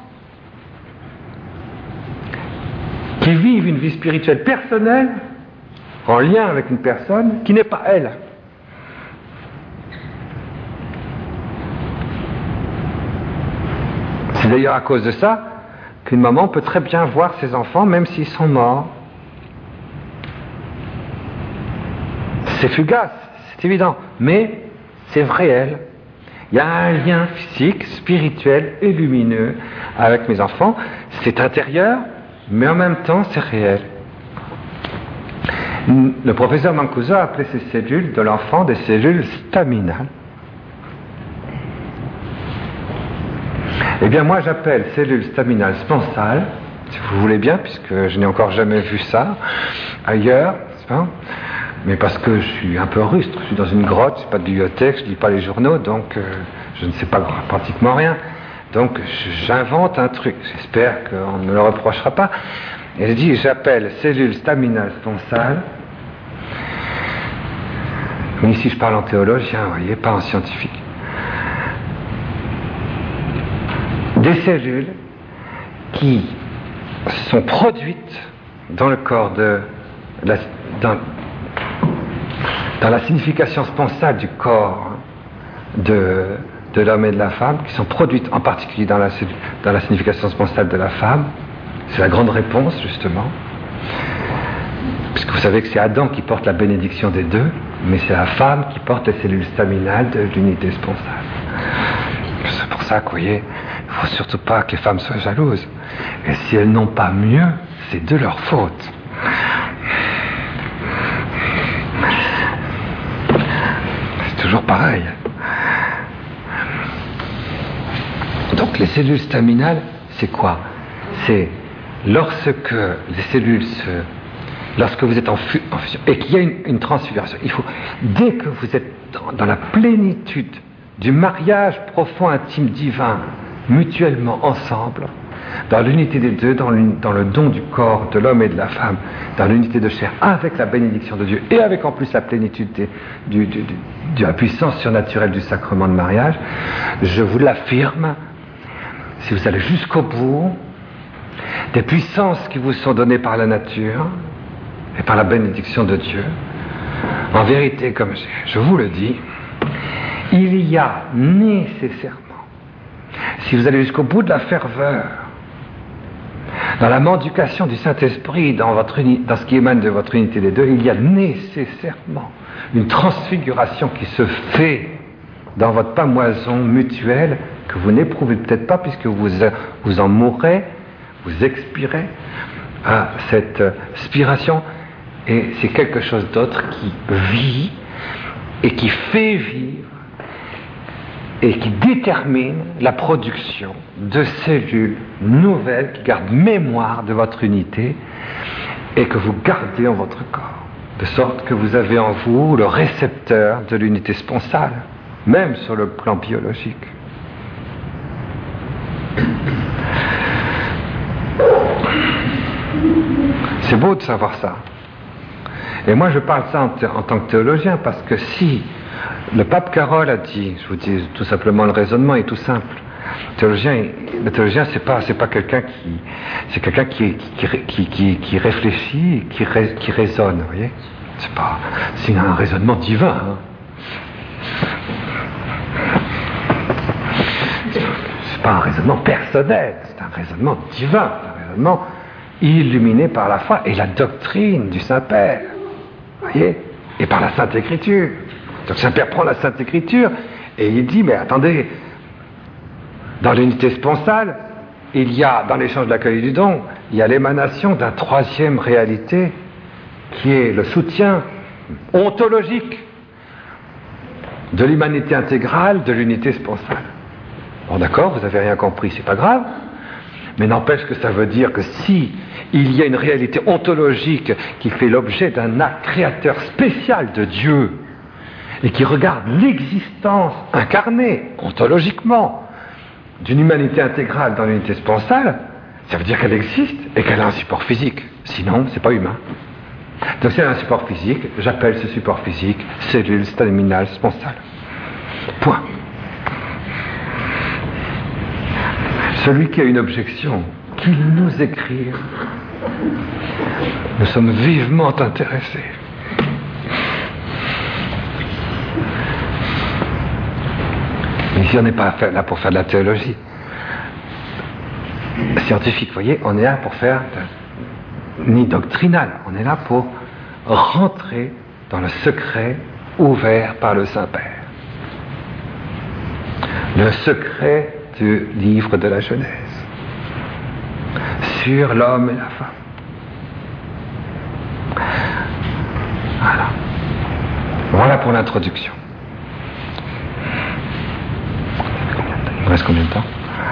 qui vivent une vie spirituelle personnelle en lien avec une personne qui n'est pas elle. C'est d'ailleurs à cause de ça qu'une maman peut très bien voir ses enfants même s'ils sont morts. C'est fugace, c'est évident, mais c'est réel. Il y a un lien physique, spirituel et lumineux avec mes enfants. C'est intérieur, mais en même temps c'est réel. Le professeur Mancuso a appelé ces cellules de l'enfant des cellules staminales. Eh bien moi j'appelle cellules staminales sponsales, si vous voulez bien, puisque je n'ai encore jamais vu ça ailleurs, hein, mais parce que je suis un peu rustre, je suis dans une grotte, je n'ai pas de bibliothèque, je ne lis pas les journaux, donc je ne sais pas pratiquement rien. Donc j'invente un truc, j'espère qu'on ne me le reprochera pas. Et je dis, j'appelle cellules staminales sponsales, mais ici je parle en théologien, vous voyez, pas en scientifique. Des cellules qui sont produites dans le corps dans la signification sponsale du corps de de l'homme et de la femme, qui sont produites en particulier dans la signification sponsale de la femme. C'est la grande réponse, justement. Puisque vous savez que c'est Adam qui porte la bénédiction des deux, mais c'est la femme qui porte les cellules staminales de l'unité sponsale. C'est pour ça que, vous voyez, il ne faut surtout pas que les femmes soient jalouses. Et si elles n'ont pas mieux, c'est de leur faute. C'est toujours pareil. Donc les cellules staminales, c'est quoi? C'est lorsque les cellules lorsque vous êtes en fusion et qu'il y a une transfiguration, dès que vous êtes dans la plénitude du mariage profond, intime, divin, mutuellement ensemble, dans l'unité des deux, dans le don du corps de l'homme et de la femme, dans l'unité de chair, avec la bénédiction de Dieu et avec en plus la plénitude de la puissance surnaturelle du sacrement de mariage, je vous l'affirme, si vous allez jusqu'au bout, des puissances qui vous sont données par la nature et par la bénédiction de Dieu, en vérité, comme je vous le dis, il y a nécessairement, si vous allez jusqu'au bout de la ferveur, dans la mendication du Saint-Esprit, dans ce qui émane de votre unité des deux, il y a nécessairement une transfiguration qui se fait dans votre pamoison mutuelle que vous n'éprouvez peut-être pas puisque vous en mourrez, vous expirez à cette spiration, et c'est quelque chose d'autre qui vit et qui fait vivre et qui détermine la production de cellules nouvelles qui gardent mémoire de votre unité et que vous gardez en votre corps, de sorte que vous avez en vous le récepteur de l'unité sponsale, même sur le plan biologique. C'est beau de savoir ça. Et moi je parle ça en tant que théologien, parce que si le pape Carole a dit, je vous dis tout simplement, le raisonnement est tout simple. Le théologien c'est pas quelqu'un c'est quelqu'un qui réfléchit, qui raisonne, vous voyez. C'est un raisonnement divin. C'est pas un raisonnement personnel, c'est un raisonnement divin, un raisonnement illuminé par la foi et la doctrine du Saint-Père, vous voyez, et par la Sainte Écriture. Donc Saint-Père prend la Sainte Écriture et il dit, mais attendez, dans l'unité sponsale, il y a, dans l'échange de l'accueil du don, il y a l'émanation d'un troisième réalité qui est le soutien ontologique de l'humanité intégrale, de l'unité sponsale. Bon d'accord, vous n'avez rien compris, c'est pas grave, mais n'empêche que ça veut dire que si il y a une réalité ontologique qui fait l'objet d'un acte créateur spécial de Dieu et qui regarde l'existence incarnée ontologiquement d'une humanité intégrale dans l'unité sponsale, ça veut dire qu'elle existe et qu'elle a un support physique. Sinon, c'est pas humain. Donc si elle a un support physique, j'appelle ce support physique cellule staminale sponsale. Point. Celui qui a une objection, qu'il nous écrive. Nous sommes vivement intéressés. Mais ici, on n'est pas là pour faire de la théologie scientifique, vous voyez, on est là pour faire ni doctrinal, on est là pour rentrer dans le secret ouvert par le Saint-Père. Le secret du livre de la Genèse sur l'homme et la femme. Voilà pour l'introduction. Il me reste combien de temps?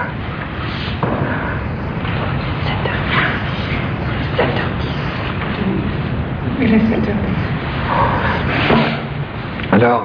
7h10. Il reste 7h10. Alors,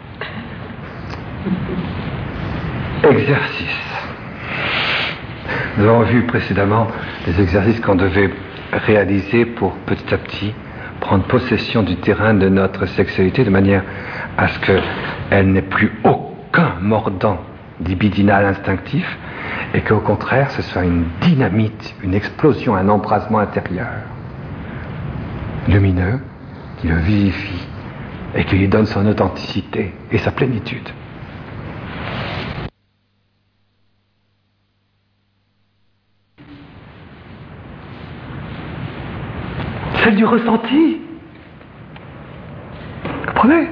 exercice. Nous avons vu précédemment les exercices qu'on devait réaliser pour petit à petit prendre possession du terrain de notre sexualité de manière à ce qu'elle n'ait plus aucun mordant libidinal instinctif et qu'au contraire ce soit une dynamite, une explosion, un embrasement intérieur lumineux qui le vivifie et qui lui donne son authenticité et sa plénitude. celle du ressenti. Vous comprenez?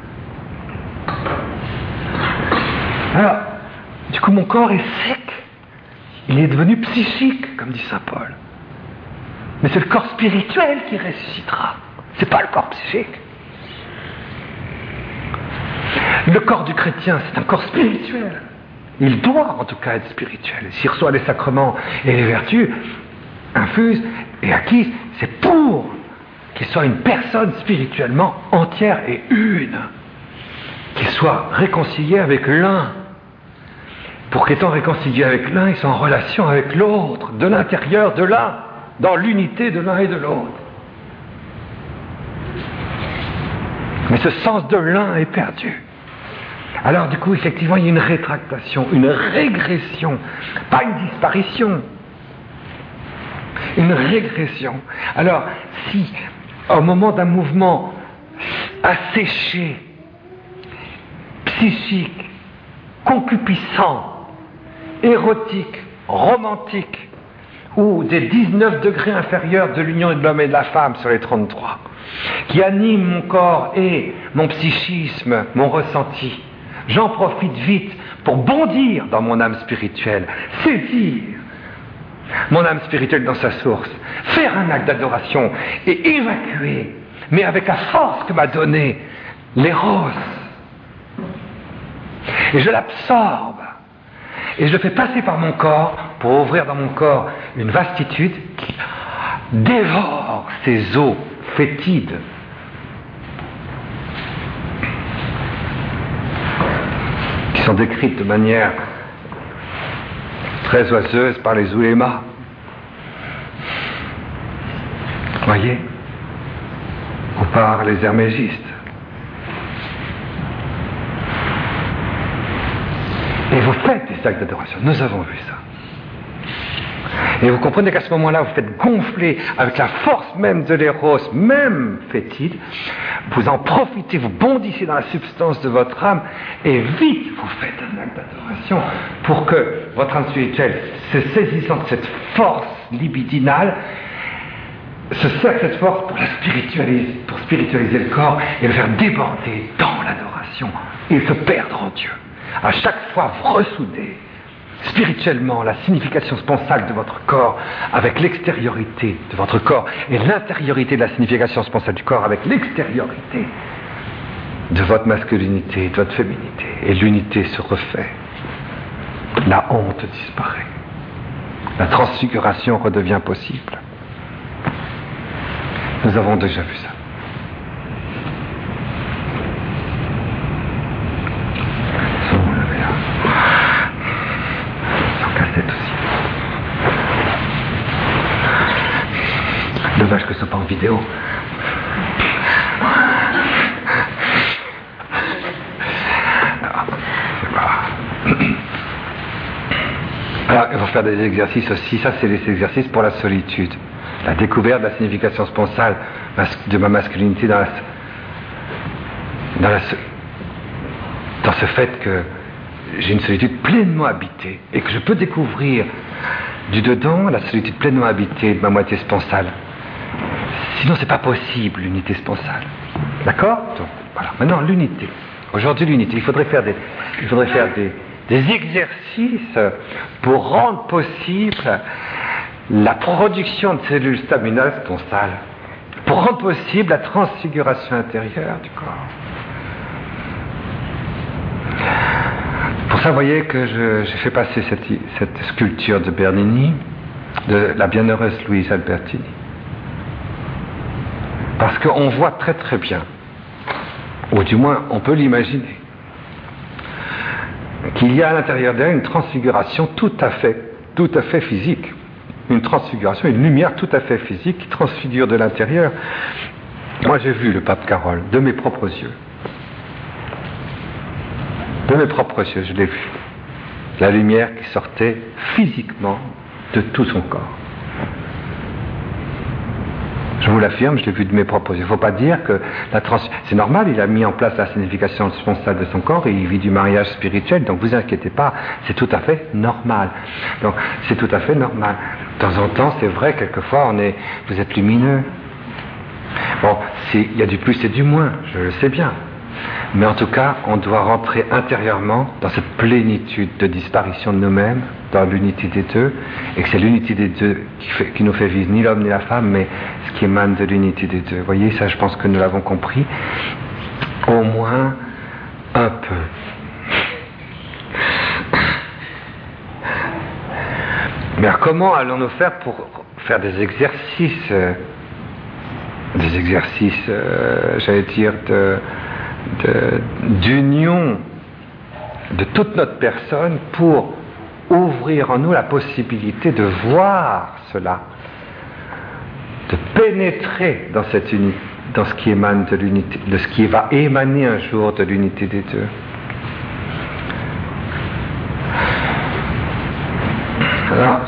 Alors, du coup, mon corps est sec. Il est devenu psychique, comme dit saint Paul. Mais c'est le corps spirituel qui ressuscitera. C'est pas le corps psychique. Le corps du chrétien, c'est un corps spirituel. Il doit, en tout cas, être spirituel. S'il reçoit les sacrements et les vertus infuses et acquises, c'est pour qu'il soit une personne spirituellement entière et une. Qu'il soit réconcilié avec l'un. Pour qu'étant réconcilié avec l'un, il soit en relation avec l'autre, de l'intérieur de l'un, dans l'unité de l'un et de l'autre. Mais ce sens de l'un est perdu. Alors du coup, effectivement, il y a une rétractation, une régression, pas une disparition, une régression. Alors, si au moment d'un mouvement asséché, psychique, concupiscent, érotique, romantique, ou des 19 degrés inférieurs de l'union de l'homme et de la femme sur les 33, qui animent mon corps et mon psychisme, mon ressenti, j'en profite vite pour bondir dans mon âme spirituelle, saisir mon âme spirituelle dans sa source, faire un acte d'adoration et évacuer, mais avec la force que m'a donnée l'éros. Et je l'absorbe. Et je le fais passer par mon corps pour ouvrir dans mon corps une vastitude qui dévore ces eaux fétides. Qui sont décrites de manière très oiseuse par les oulémas. Voyez? Ou par les hermégistes. Et vous faites des actes d'adoration. Nous avons vu ça. Et vous comprenez qu'à ce moment-là, vous faites gonfler avec la force même de l'éros, même fétide. Vous en profitez, vous bondissez dans la substance de votre âme, et vite vous faites un acte d'adoration pour que votre âme spirituelle, se saisissant de cette force libidinale, se sert de cette force pour la spiritualiser, pour spiritualiser le corps et le faire déborder dans l'adoration et se perdre en Dieu. À chaque fois, vous ressoudez spirituellement la signification sponsale de votre corps avec l'extériorité de votre corps et l'intériorité de la signification sponsale du corps avec l'extériorité de votre masculinité, de votre féminité. Et l'unité se refait. La honte disparaît. La transfiguration redevient possible. Nous avons déjà vu ça. Dommage que ce soit pas en vidéo. Alors, il faut faire des exercices aussi. Ça, c'est des exercices pour la solitude. La découverte de la signification sponsale de ma masculinité dans ce fait que j'ai une solitude pleinement habitée et que je peux découvrir du dedans la solitude pleinement habitée de ma moitié sponsale. Sinon, c'est pas possible, l'unité sponsale. D'accord? Donc, voilà. Maintenant, l'unité. Aujourd'hui, l'unité. Il faudrait faire des exercices pour rendre possible la production de cellules staminales sponsales. Pour rendre possible la transfiguration intérieure du corps. Pour ça, vous voyez que j'ai fait passer cette sculpture de Bernini, de la bienheureuse Louise Albertini. Parce qu'on voit très très bien, ou du moins on peut l'imaginer, qu'il y a à l'intérieur d'elle une transfiguration tout à fait physique. Une transfiguration, une lumière tout à fait physique qui transfigure de l'intérieur. Moi j'ai vu le pape Carole, de mes propres yeux. De mes propres yeux, je l'ai vu. La lumière qui sortait physiquement de tout son corps. Je vous l'affirme, je l'ai vu de mes propres yeux. Il ne faut pas dire que c'est normal, il a mis en place la signification sponsale de son corps et il vit du mariage spirituel, donc vous inquiétez pas, c'est tout à fait normal. Donc c'est tout à fait normal. De temps en temps, c'est vrai, quelquefois, vous êtes lumineux. Bon, il y a du plus et du moins, je le sais bien. Mais en tout cas, on doit rentrer intérieurement dans cette plénitude de disparition de nous-mêmes, dans l'unité des deux, et que c'est l'unité des deux qui nous fait vivre, ni l'homme ni la femme, mais ce qui émane de l'unité des deux. Vous voyez, ça je pense que nous l'avons compris, au moins un peu. Mais alors, comment allons-nous faire pour faire des exercices, j'allais dire, d'union de toute notre personne pour ouvrir en nous la possibilité de voir cela, de pénétrer dans cette unité, dans ce qui émane de l'unité, de ce qui va émaner un jour de l'unité des deux. Alors,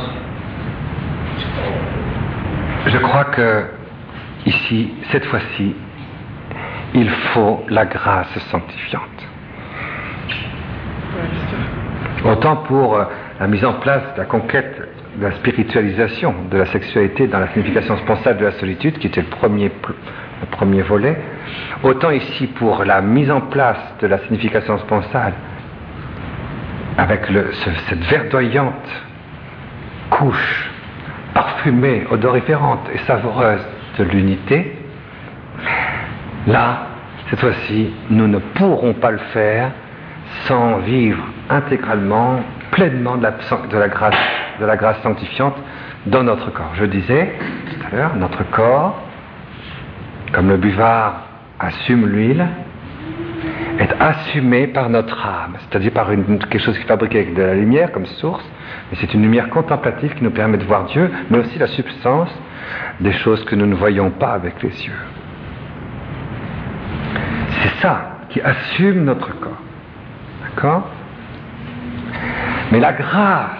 je crois que ici, cette fois-ci, il faut la grâce sanctifiante. Autant pour la mise en place de la conquête de la spiritualisation de la sexualité dans la signification sponsale de la solitude, qui était le premier volet, autant ici pour la mise en place de la signification sponsale avec cette verdoyante couche parfumée, odoriférante et savoureuse de l'unité. Là, cette fois-ci, nous ne pourrons pas le faire sans vivre intégralement, pleinement de la grâce sanctifiante dans notre corps. Je disais tout à l'heure, notre corps, comme le buvard assume l'huile, est assumé par notre âme, c'est-à-dire par quelque chose qui est fabriqué avec de la lumière comme source, mais c'est une lumière contemplative qui nous permet de voir Dieu, mais aussi la substance des choses que nous ne voyons pas avec les yeux. C'est ça qui assume notre corps. D'accord ? Mais la grâce,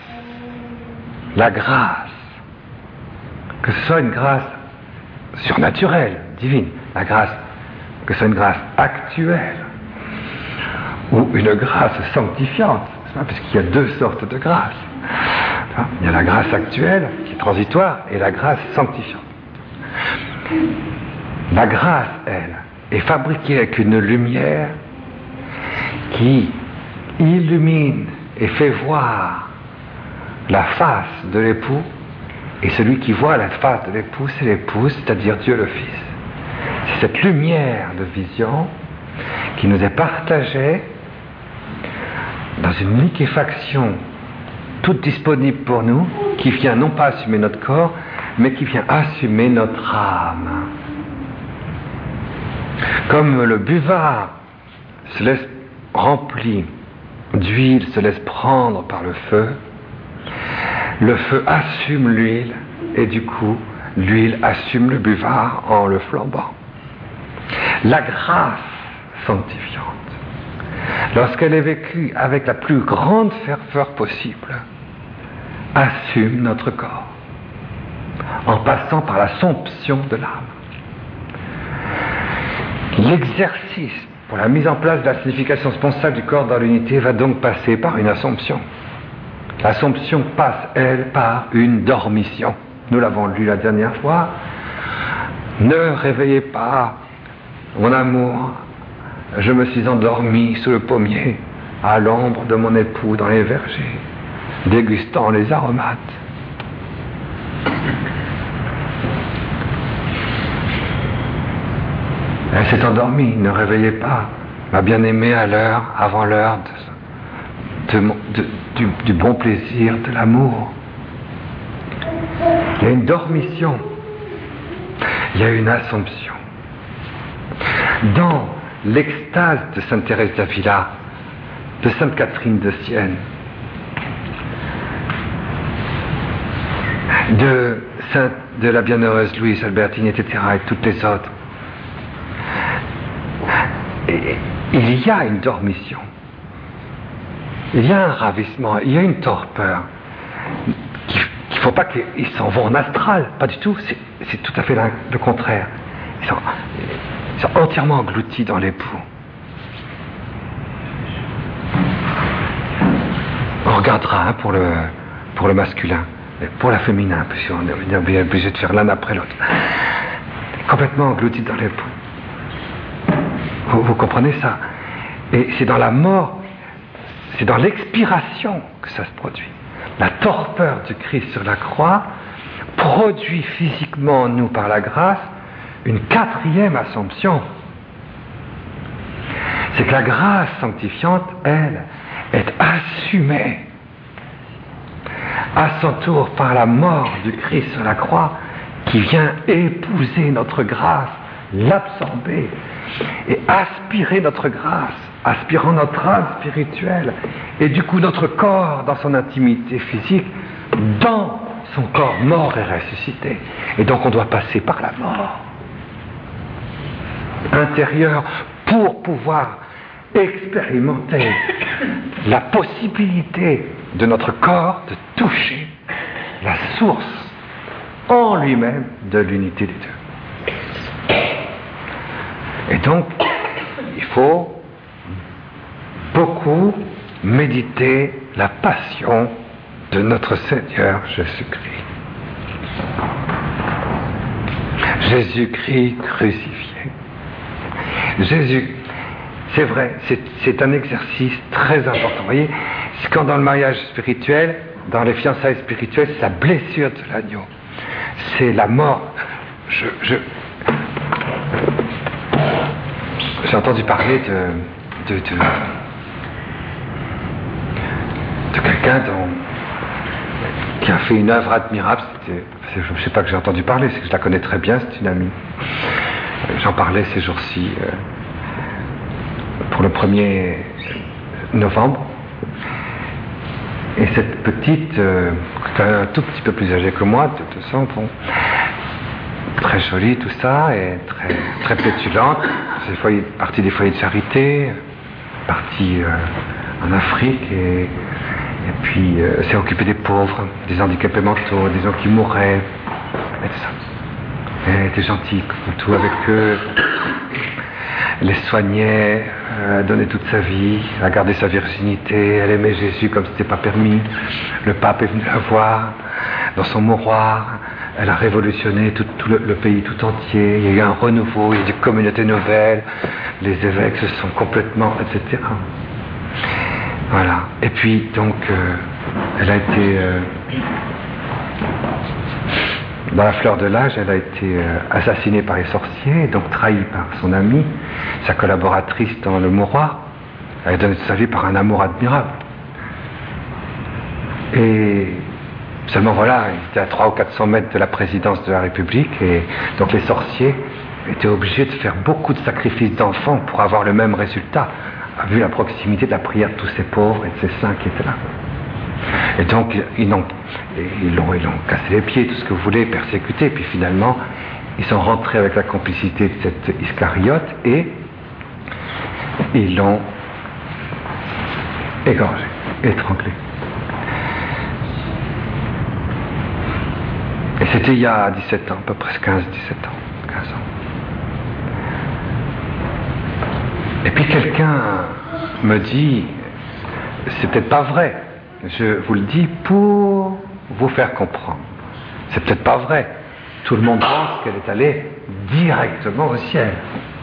que ce soit une grâce surnaturelle, divine, la grâce, que ce soit une grâce actuelle, ou une grâce sanctifiante, puisqu'il y a deux sortes de grâce. Il y a la grâce actuelle, qui est transitoire, et la grâce sanctifiante. La grâce, elle, est fabriquée avec une lumière qui illumine et fait voir la face de l'époux, et celui qui voit la face de l'époux, c'est l'épouse, c'est-à-dire Dieu le Fils. C'est cette lumière de vision qui nous est partagée dans une liquéfaction toute disponible pour nous, qui vient non pas assumer notre corps, mais qui vient assumer notre âme. Comme le buvard se laisse remplir d'huile, se laisse prendre par le feu assume l'huile, et du coup, l'huile assume le buvard en le flambant. La grâce sanctifiante, lorsqu'elle est vécue avec la plus grande ferveur possible, assume notre corps, en passant par l'assomption de l'âme. L'exercice pour la mise en place de la signification sponsale du corps dans l'unité va donc passer par une assomption. L'assomption passe, elle, par une dormition. Nous l'avons lu la dernière fois. Ne réveillez pas, mon amour, je me suis endormi sous le pommier, à l'ombre de mon époux dans les vergers, dégustant les aromates. Elle s'est endormie, ne réveillez pas, ma bien-aimée, avant l'heure du bon plaisir, de l'amour. Il y a une dormition, il y a une assomption. Dans l'extase de Sainte Thérèse d'Avila, de Sainte Catherine de Sienne, de la bienheureuse Louise Albertine, etc., et toutes les autres, il y a une dormition, il y a un ravissement, il y a une torpeur. Il ne faut pas qu'ils s'en vont en astral, pas du tout, c'est tout à fait le contraire. Ils sont entièrement engloutis dans l'époux. On regardera pour le masculin, mais pour la féminin, puisqu'on est obligé de faire l'un après l'autre. complètement englouti dans l'époux. Vous comprenez ça? Et c'est dans la mort, c'est dans l'expiration que ça se produit. La torpeur du Christ sur la croix produit physiquement en nous, par la grâce, une quatrième assomption. C'est que la grâce sanctifiante, elle, est assumée à son tour par la mort du Christ sur la croix, qui vient épouser notre grâce, l'absorber et aspirer notre grâce, aspirant notre âme spirituelle et du coup notre corps dans son intimité physique, dans son corps mort et ressuscité. Et donc on doit passer par la mort intérieure pour pouvoir expérimenter la possibilité de notre corps de toucher la source en lui-même de l'unité des deux. Et donc, il faut beaucoup méditer la passion de notre Seigneur Jésus-Christ. Jésus-Christ crucifié. Jésus, c'est vrai, c'est un exercice très important. Vous voyez, c'est quand dans le mariage spirituel, dans les fiançailles spirituelles, c'est la blessure de l'agneau. C'est la mort. J'ai entendu parler de quelqu'un qui a fait une œuvre admirable. Je ne sais pas que j'ai entendu parler, c'est que je la connais très bien, c'est une amie. J'en parlais ces jours-ci pour le 1er novembre. Et cette petite, quand même un tout petit peu plus âgée que moi, de 200, bon, très jolie tout ça, et très, très pétulante, c'est partie des foyers de charité, partie en Afrique, et puis s'est occupée des pauvres, des handicapés mentaux, des gens qui mouraient, et tout ça. Elle était gentille comme tout avec eux, elle les soignait, elle donnait toute sa vie, elle a gardé sa virginité, elle aimait Jésus comme ce n'était pas permis. Le pape est venu la voir dans son mouroir, elle a révolutionné tout le pays tout entier, il y a eu un renouveau, il y a eu des communautés nouvelles, les évêques se sont complètement, etc. Voilà. Et puis donc, elle a été... dans la fleur de l'âge, elle a été assassinée par les sorciers, donc trahie par son amie, sa collaboratrice dans le mouroir. Elle a donné sa vie par un amour admirable. Et seulement voilà, il était à 300 ou 400 mètres de la présidence de la République, et donc les sorciers étaient obligés de faire beaucoup de sacrifices d'enfants pour avoir le même résultat, vu la proximité de la prière de tous ces pauvres et de ces saints qui étaient là. Et donc, ils l'ont cassé les pieds, tout ce que vous voulez, persécuté, puis finalement, ils sont rentrés avec la complicité de cette Iscariote et ils l'ont égorgé, étranglé. Et c'était il y a 17 ans, à peu près 15 ans. Et puis quelqu'un me dit, c'est peut-être pas vrai. Je vous le dis pour vous faire comprendre. C'est peut-être pas vrai. Tout le monde pense qu'elle est allée directement au ciel.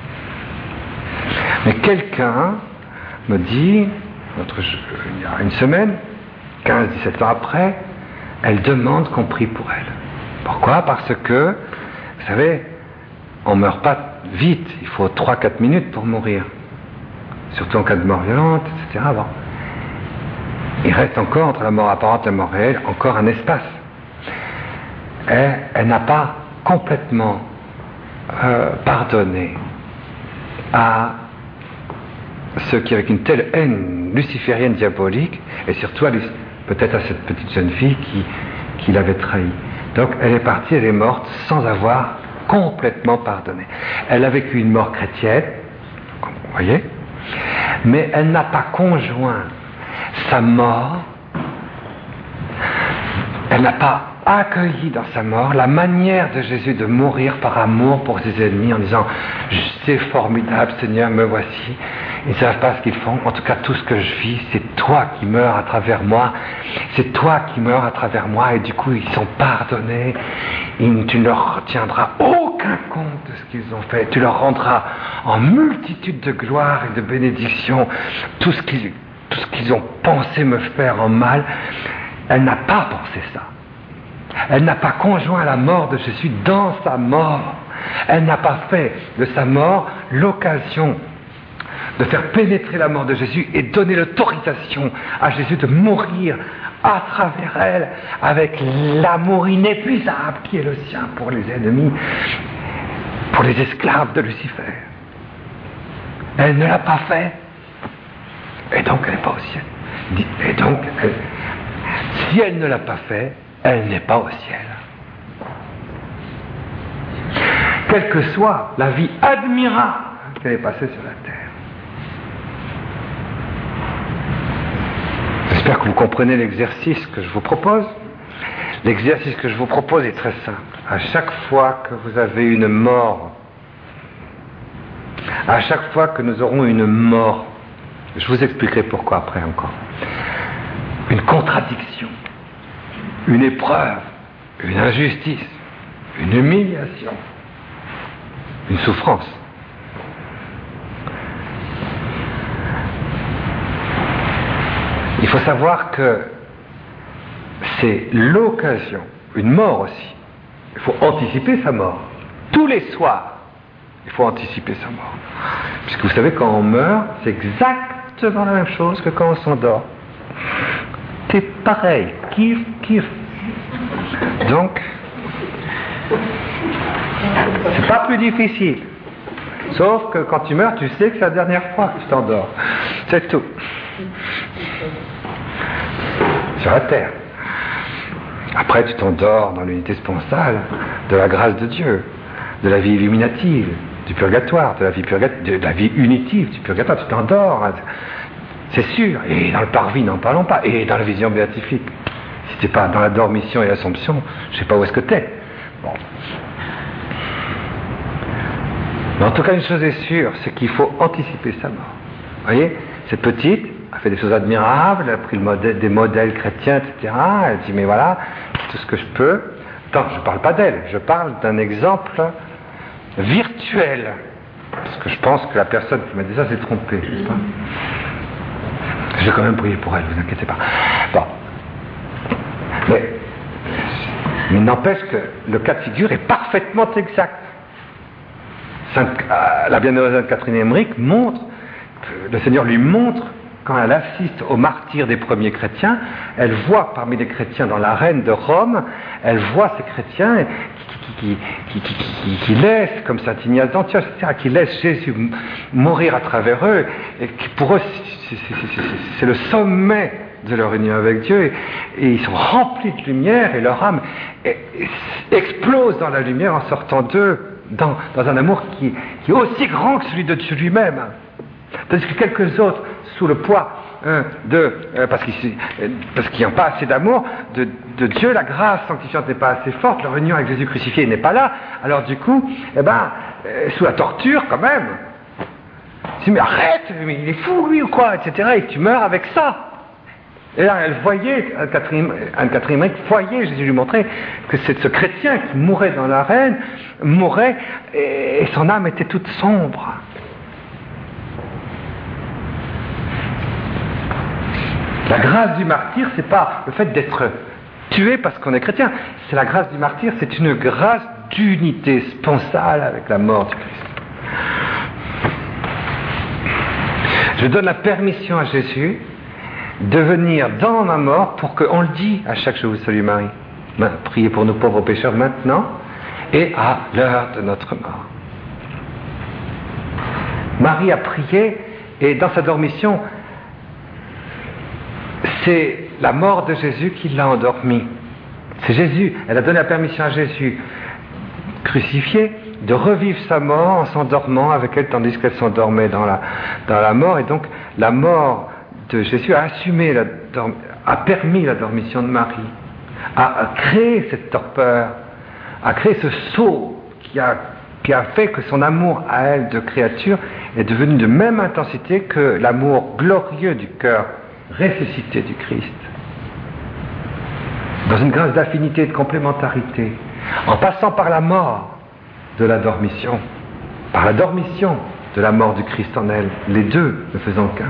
Mais quelqu'un me dit, il y a une semaine, 15-17 ans après, elle demande qu'on prie pour elle. Pourquoi? Parce que, vous savez, on ne meurt pas vite. Il faut 3-4 minutes pour mourir. Surtout en cas de mort violente, etc. Bon. Il reste encore, entre la mort apparente et la mort réelle, encore un espace. Et elle n'a pas complètement pardonné à ceux qui, avec une telle haine luciférienne diabolique, et surtout peut-être à cette petite jeune fille qui l'avait trahi. Donc elle est partie, elle est morte sans avoir complètement pardonné. Elle a vécu une mort chrétienne, vous voyez, mais elle n'a pas conjoint sa mort, elle n'a pas accueilli dans sa mort la manière de Jésus de mourir par amour pour ses ennemis en disant « C'est formidable Seigneur, me voici ». Ils ne savent pas ce qu'ils font. En tout cas, tout ce que je vis, c'est toi qui meurs à travers moi. C'est toi qui meurs à travers moi. Et du coup, ils sont pardonnés. Tu ne leur tiendras aucun compte de ce qu'ils ont fait. Tu leur rendras en multitude de gloire et de bénédictions tout ce qu'ils ont pensé me faire en mal. Elle n'a pas pensé ça. Elle n'a pas conjoint la mort de Jésus dans sa mort. Elle n'a pas fait de sa mort l'occasion de faire pénétrer la mort de Jésus et donner l'autorisation à Jésus de mourir à travers elle avec l'amour inépuisable qui est le sien pour les ennemis, pour les esclaves de Lucifer. Elle ne l'a pas fait et donc elle n'est pas au ciel. Et donc, si elle ne l'a pas fait, elle n'est pas au ciel. Quelle que soit la vie admirable qu'elle ait passée sur la terre. J'espère que vous comprenez l'exercice que je vous propose. L'exercice que je vous propose est très simple. À chaque fois que vous avez une mort, à chaque fois que nous aurons une mort, je vous expliquerai pourquoi après encore, une contradiction, une épreuve, une injustice, une humiliation, une souffrance. Il faut savoir que c'est l'occasion, une mort aussi. Il faut anticiper sa mort. Tous les soirs, il faut anticiper sa mort. Puisque vous savez, quand on meurt, c'est exactement la même chose que quand on s'endort. C'est pareil, kiff, kiff. Donc, c'est pas plus difficile. Sauf que quand tu meurs, tu sais que c'est la dernière fois que tu t'endors. C'est tout. Sur la terre. Après, tu t'endors dans l'unité sponsale de la grâce de Dieu, de la vie illuminative, du purgatoire, de la vie unitive du purgatoire. Tu t'endors, c'est sûr. Et dans le parvis, n'en parlons pas. Et dans la vision béatifique. Si t'es pas dans la dormition et l'assomption, je sais pas où est-ce que t'es. Bon. Mais en tout cas, une chose est sûre, c'est qu'il faut anticiper sa mort. Vous voyez, cette petite a fait des choses admirables, elle a pris des modèles chrétiens, etc. Elle dit, mais voilà, c'est tout ce que je peux. Attends, je ne parle pas d'elle, je parle d'un exemple virtuel. Parce que je pense que la personne qui m'a dit ça s'est trompée, n'est-ce pas? Je vais quand même prier pour elle, vous inquiétez pas. Bon. Mais il n'empêche que le cas de figure est parfaitement exact. La bienheureuse Sainte Catherine Emmerich montre, le Seigneur lui montre, quand elle assiste aux martyrs des premiers chrétiens, elle voit parmi les chrétiens dans l'arène de Rome, elle voit ces chrétiens qui laissent, comme saint Ignace d'Antioche, etc., qui laissent Jésus mourir à travers eux, et qui pour eux, c'est le sommet de leur union avec Dieu, et ils sont remplis de lumière, et leur âme explose dans la lumière en sortant d'eux, dans un amour qui est aussi grand que celui de Dieu lui-même. Tandis que quelques autres, sous le poids parce qu'ils n'ont pas assez d'amour de Dieu, la grâce sanctifiante n'est pas assez forte, leur union avec Jésus crucifié n'est pas là, alors du coup, sous la torture quand même, tu dis mais arrête, mais il est fou lui ou quoi, etc., et tu meurs avec ça. Et là, elle voyait, Anne-Catherine Emmerich voyait, Jésus lui montrait que c'est ce chrétien qui mourait dans l'arène, mourait, et son âme était toute sombre. La grâce du martyr, c'est pas le fait d'être tué parce qu'on est chrétien. C'est la grâce du martyr, c'est une grâce d'unité sponsale avec la mort du Christ. Je donne la permission à Jésus de venir dans ma mort pour qu'on le dise à chaque jour. Salut Marie. Priez pour nos pauvres pécheurs maintenant et à l'heure de notre mort. Marie a prié et dans sa dormition, c'est la mort de Jésus qui l'a endormi. C'est Jésus, elle a donné la permission à Jésus crucifié de revivre sa mort en s'endormant avec elle tandis qu'elle s'endormait dans la mort, et donc la mort de Jésus a permis la dormition de Marie. a créé cette torpeur, a créé ce saut qui a fait que son amour à elle de créature est devenu de même intensité que l'amour glorieux du cœur ressuscité du Christ. Dans une grâce d'affinité et de complémentarité, en passant par la mort de la dormition, par la dormition de la mort du Christ en elle, les deux ne faisant qu'un.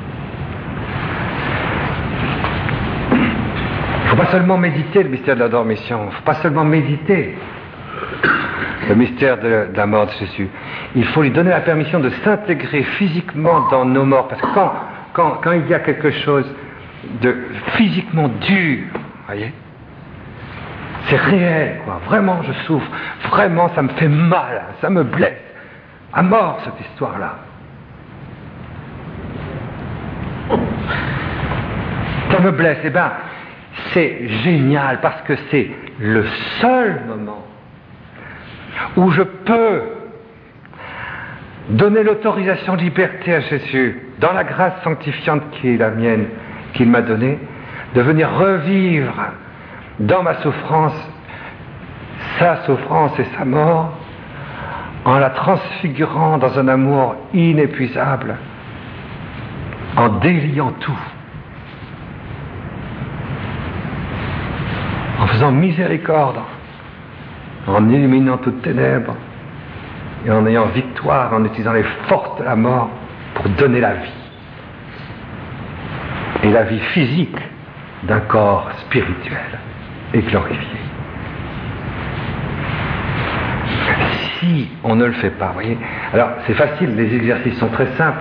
Il ne faut pas seulement méditer le mystère de la dormition, il ne faut pas seulement méditer le mystère de la mort de Jésus. Il faut lui donner la permission de s'intégrer physiquement dans nos morts, parce que quand il y a quelque chose de physiquement dur, voyez, c'est réel, quoi. Vraiment je souffre, vraiment ça me fait mal, ça me blesse, à mort cette histoire-là. Ça me blesse, eh bien, c'est génial parce que c'est le seul moment où je peux donner l'autorisation de liberté à Jésus, dans la grâce sanctifiante qui est la mienne, qu'il m'a donnée, de venir revivre dans ma souffrance, sa souffrance et sa mort, en la transfigurant dans un amour inépuisable, en déliant tout, en faisant miséricorde, en illuminant toutes ténèbres, et en ayant victoire, en utilisant les forces de la mort pour donner la vie. Et la vie physique d'un corps spirituel et glorifié. Si on ne le fait pas, vous voyez, alors c'est facile, les exercices sont très simples.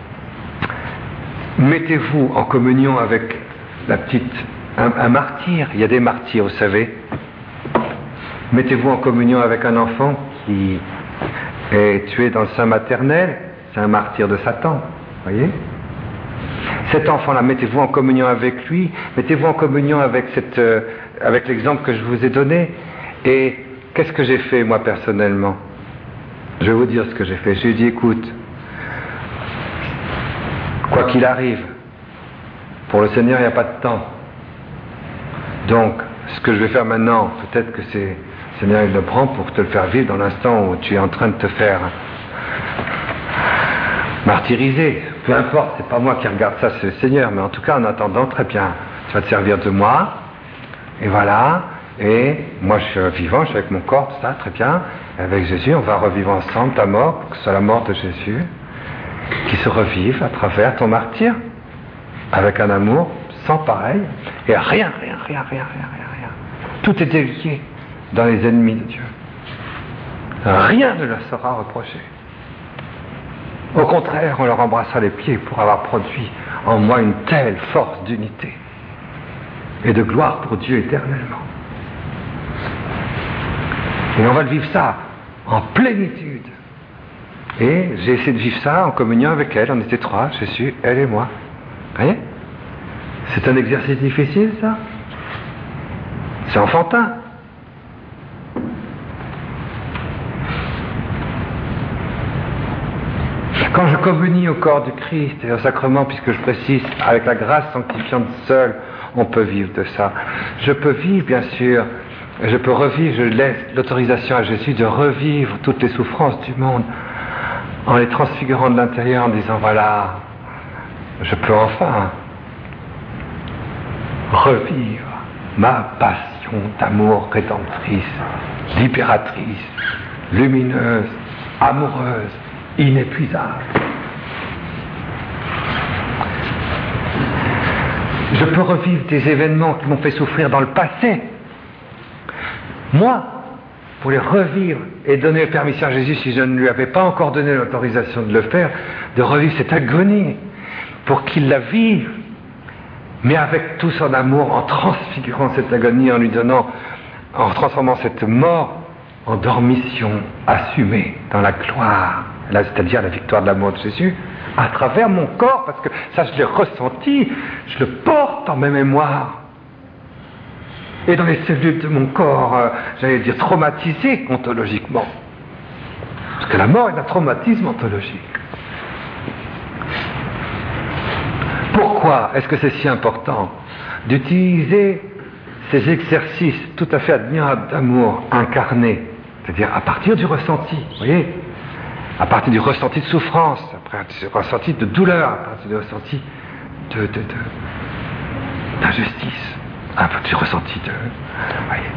Mettez-vous en communion avec un martyr. Il y a des martyrs, vous savez. Mettez-vous en communion avec un enfant qui est tué dans le sein maternel. C'est un martyr de Satan, voyez. Cet enfant-là, mettez-vous en communion avec lui, mettez-vous en communion avec l'exemple que je vous ai donné. Et qu'est-ce que j'ai fait, moi, personnellement? Je vais vous dire ce que j'ai fait. J'ai dit, écoute, quoi qu'il arrive, pour le Seigneur, il n'y a pas de temps. Donc, ce que je vais faire maintenant, peut-être que le Seigneur, il le prend pour te le faire vivre dans l'instant où tu es en train de te faire martyriser. Peu importe, c'est pas moi qui regarde ça, c'est le Seigneur. Mais en tout cas, en attendant, très bien, tu vas te servir de moi. Et voilà. Et moi, je suis vivant, je suis avec mon corps, tout ça, très bien. Et avec Jésus, on va revivre ensemble ta mort, pour que ce soit la mort de Jésus, qui se revive à travers ton martyr, avec un amour sans pareil. Et rien. Tout est délié dans les ennemis de Dieu. Rien ne leur sera reproché. Au contraire, on leur embrassera les pieds pour avoir produit en moi une telle force d'unité et de gloire pour Dieu éternellement. Et on va le vivre ça en plénitude. Et j'ai essayé de vivre ça en communion avec elle. On était trois, Jésus, elle et moi. Vous voyez ? C'est un exercice difficile, ça. C'est enfantin. Quand je communie au corps du Christ et au sacrement, puisque je précise, avec la grâce sanctifiante seule, on peut vivre de ça. Je peux vivre, bien sûr, je peux revivre, je laisse l'autorisation à Jésus de revivre toutes les souffrances du monde, en les transfigurant de l'intérieur, en disant, voilà, je peux enfin revivre ma passion d'amour rédemptrice, libératrice, lumineuse, amoureuse, inépuisable. Je peux revivre des événements qui m'ont fait souffrir dans le passé. Moi, pour les revivre et donner permission à Jésus, si je ne lui avais pas encore donné l'autorisation de le faire, de revivre cette agonie pour qu'il la vive, mais avec tout son amour, en transfigurant cette agonie, en lui donnant, en transformant cette mort en dormition assumée dans la gloire, là, c'est-à-dire la victoire de l'amour de Jésus, à travers mon corps, parce que ça je l'ai ressenti, je le porte en mes mémoires. Et dans les cellules de mon corps, j'allais dire traumatisé ontologiquement. Parce que la mort est un traumatisme ontologique. Pourquoi est-ce que c'est si important d'utiliser ces exercices tout à fait admirables d'amour incarné, c'est-à-dire à partir du ressenti, vous voyez, à partir du ressenti de souffrance, à partir du ressenti de douleur, à partir du ressenti d'injustice, à partir du ressenti de... Voyez.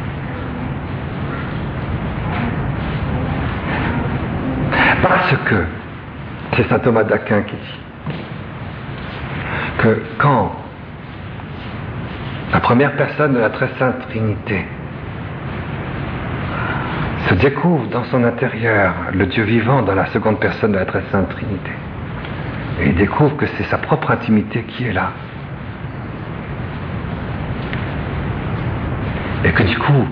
Parce que, c'est saint Thomas d'Aquin qui dit, que quand la première personne de la très sainte Trinité se découvre dans son intérieur le Dieu vivant dans la seconde personne de la très sainte Trinité, et il découvre que c'est sa propre intimité qui est là, et que du coup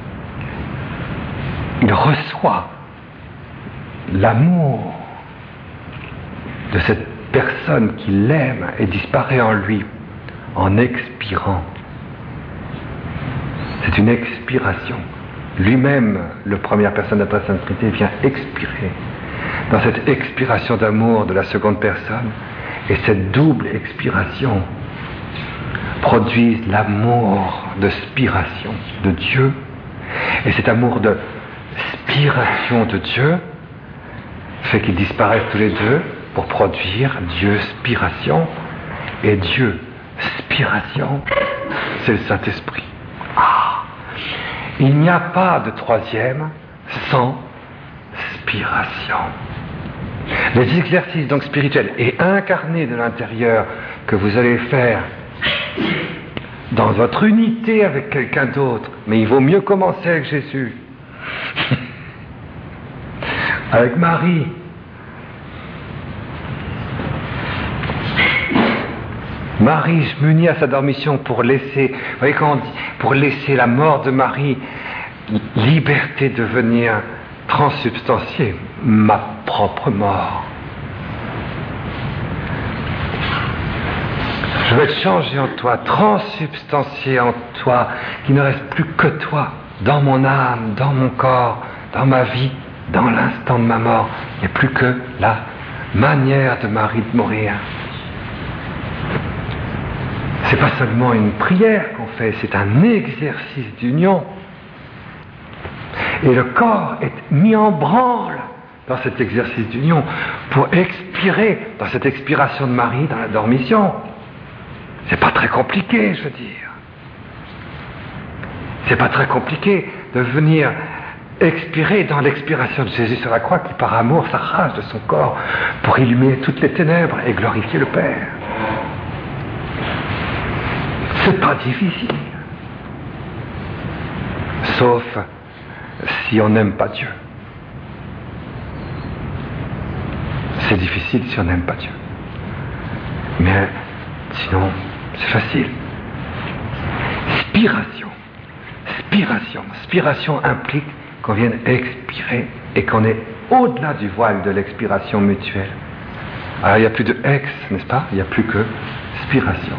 il reçoit l'amour de cette personne qui l'aime et disparaît en lui en expirant. C'est une expiration. Lui-même, le première personne de la très sainte Trinité, vient expirer dans cette expiration d'amour de la seconde personne, et cette double expiration produit l'amour de spiration de Dieu, et cet amour de spiration de Dieu fait qu'ils disparaissent tous les deux pour produire Dieu spiration, et Dieu spiration, c'est le Saint-Esprit. Il n'y a pas de troisième sans spiration. Les exercices donc spirituels et incarnés de l'intérieur que vous allez faire dans votre unité avec quelqu'un d'autre, mais il vaut mieux commencer avec Jésus, avec Marie, Marie, je m'unis à sa dormition pour laisser, vous voyez quand on dit, pour laisser la mort de Marie, liberté de venir transsubstancier ma propre mort. Je vais te changer en toi, transsubstancier en toi, qu'il ne reste plus que toi, dans mon âme, dans mon corps, dans ma vie, dans l'instant de ma mort. Il n'y a plus que la manière de Marie de mourir. C'est pas seulement une prière qu'on fait, c'est un exercice d'union. Et le corps est mis en branle dans cet exercice d'union pour expirer, dans cette expiration de Marie, dans la dormition. C'est pas très compliqué, je veux dire. C'est pas très compliqué de venir expirer dans l'expiration de Jésus sur la croix qui, par amour, s'arrache de son corps pour illuminer toutes les ténèbres et glorifier le Père. C'est pas difficile. Sauf si on n'aime pas Dieu. C'est difficile si on n'aime pas Dieu. Mais sinon, c'est facile. Spiration. Spiration. Spiration implique qu'on vienne expirer et qu'on est au-delà du voile de l'expiration mutuelle. Alors il n'y a plus de ex, n'est-ce pas? Il n'y a plus que spiration.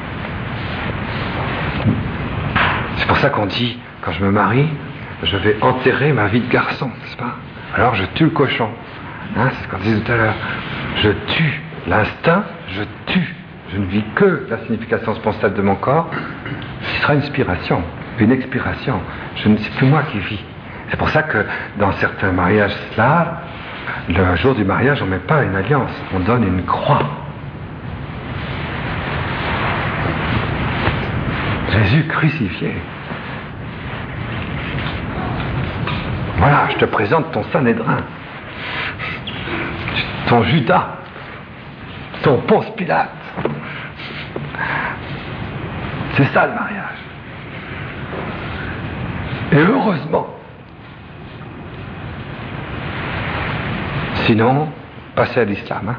C'est pour ça qu'on dit, quand je me marie, je vais enterrer ma vie de garçon, n'est-ce pas? Alors je tue le cochon. Hein, c'est ce qu'on disait tout à l'heure. Je tue l'instinct, je tue. Je ne vis que la signification spontanée de mon corps. Ce sera une spiration, une expiration. Je ne sais plus moi qui vis. C'est pour ça que dans certains mariages slaves, le jour du mariage, on ne met pas une alliance, on donne une croix. Jésus crucifié. Voilà, je te présente ton Sanhédrin, ton Judas, ton Ponce Pilate. C'est ça le mariage. Et heureusement. Sinon, passez à l'islam.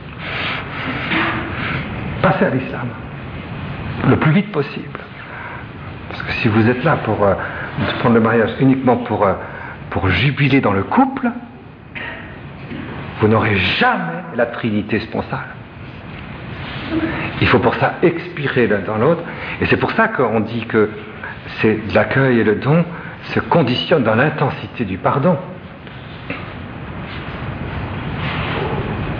Passez à l'islam. Le plus vite possible. Parce que si vous êtes là pour prendre le mariage uniquement pour jubiler dans le couple, vous n'aurez jamais la Trinité sponsale. Il faut pour ça expirer l'un dans l'autre. Et c'est pour ça qu'on dit que l'accueil et le don se conditionnent dans l'intensité du pardon.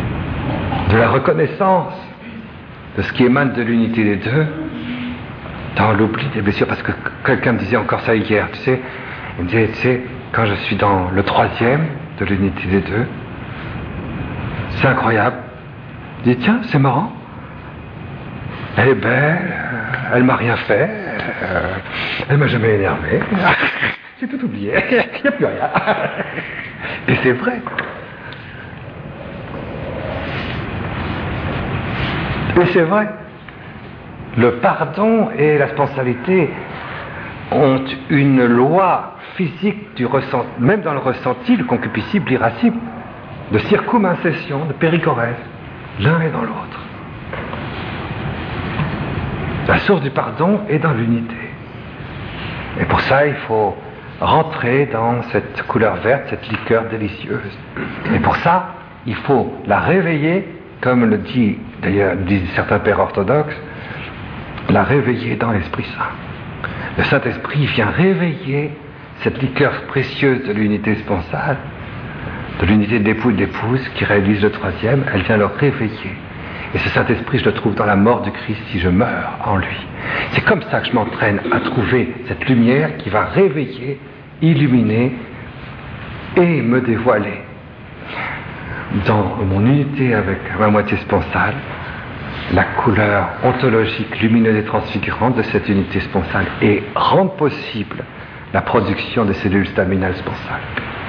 De la reconnaissance de ce qui émane de l'unité des deux, dans l'oubli des blessures, parce que quelqu'un me disait encore ça hier, tu sais, il me disait, tu sais, quand je suis dans le troisième de l'unité des deux, c'est incroyable. Je dis, tiens, c'est marrant, elle est belle, elle m'a rien fait, elle m'a jamais énervé, j'ai tout oublié, il n'y a plus rien. Et c'est vrai. Et c'est vrai. Le pardon et la responsabilité ont une loi physique du ressenti, même dans le ressenti, le concupiscible, l'irascible, de circumincession, de péricorèse, l'un est dans l'autre. La source du pardon est dans l'unité. Et pour ça, il faut rentrer dans cette couleur verte, cette liqueur délicieuse. Et pour ça, il faut la réveiller, comme le dit d'ailleurs disent certains pères orthodoxes, la réveiller dans l'Esprit Saint. Le Saint-Esprit vient réveiller cette liqueur précieuse de l'unité sponsale, de l'unité de l'époux et de l'épouse qui réalise le troisième, elle vient le réveiller. Et ce Saint-Esprit, je le trouve dans la mort du Christ si je meurs en lui. C'est comme ça que je m'entraîne à trouver cette lumière qui va réveiller, illuminer et me dévoiler dans mon unité avec ma moitié sponsale, la couleur ontologique, lumineuse et transfigurante de cette unité sponsale et rendre possible la production des cellules staminales sponsales.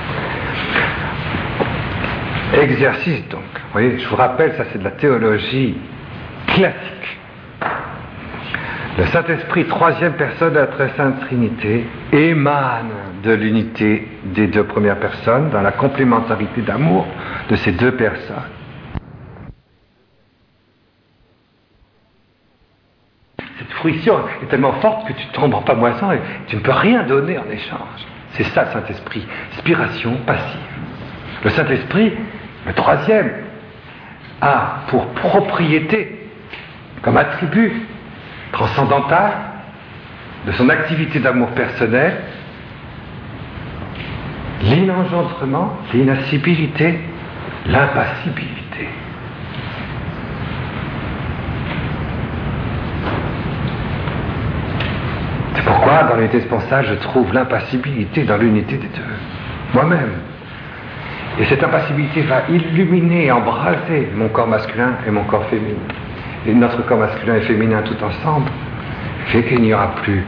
Exercice donc. Vous voyez, je vous rappelle, ça c'est de la théologie classique. Le Saint-Esprit, troisième personne de la très sainte Trinité, émane de l'unité des deux premières personnes, dans la complémentarité d'amour de ces deux personnes. Cette fruition est tellement forte que tu tombes en pamoison et tu ne peux rien donner en échange. C'est ça le Saint-Esprit, spiration passive. Le Saint-Esprit, le troisième, a pour propriété, comme attribut transcendantal de son activité d'amour personnel, l'inengendrement, l'inassibilité, l'impassibilité. C'est pourquoi dans l'unité sponsale je trouve l'impassibilité dans l'unité des deux, moi-même. Et cette impassibilité va illuminer et embraser mon corps masculin et mon corps féminin. Et notre corps masculin et féminin tout ensemble fait qu'il n'y aura plus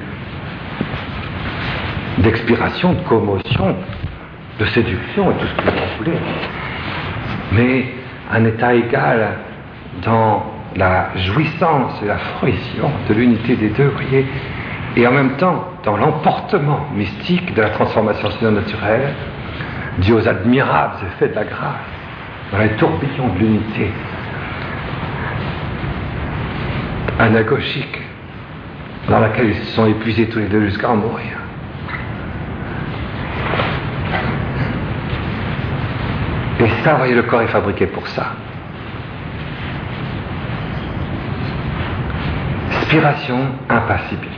d'expiration, de commotion, de séduction et tout ce que vous voulez. Mais un état égal dans la jouissance et la fruition de l'unité des deux, vous voyez, et en même temps dans l'emportement mystique de la transformation surnaturelle dû aux admirables effets de la grâce, dans les tourbillons de l'unité anagogique, dans laquelle ils se sont épuisés tous les deux jusqu'à en mourir. Et ça, vous voyez, le corps est fabriqué pour ça. Spiration, impassibilité.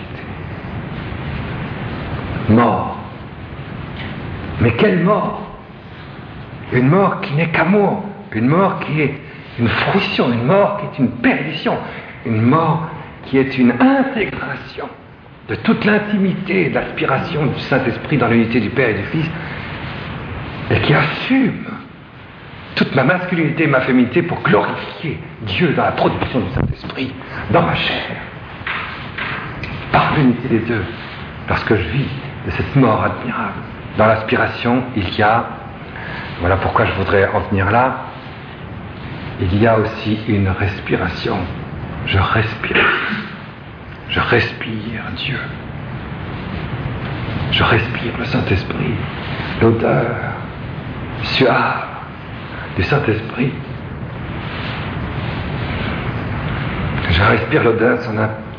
Mort. Mais quelle mort? Une mort qui n'est qu'amour, une mort qui est une fruition, une mort qui est une perdition, une mort qui est une intégration de toute l'intimité et de l'aspiration du Saint-Esprit dans l'unité du Père et du Fils, et qui assume toute ma masculinité et ma féminité pour glorifier Dieu dans la production du Saint-Esprit, dans ma chair, par l'unité des deux, lorsque je vis de cette mort admirable. Dans l'aspiration, il y a, voilà pourquoi je voudrais en venir là, il y a aussi une respiration. Je respire Dieu. Je respire le Saint-Esprit, l'odeur suave du Saint-Esprit. Je respire l'odeur de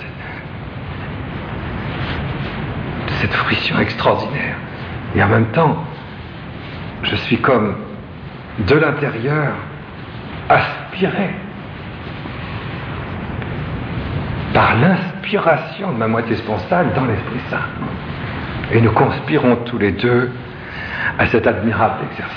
cette fruition extraordinaire. Et en même temps, je suis comme de l'intérieur aspiré par l'inspiration de ma moitié sponsale dans l'Esprit Saint. Et nous conspirons tous les deux à cet admirable exercice.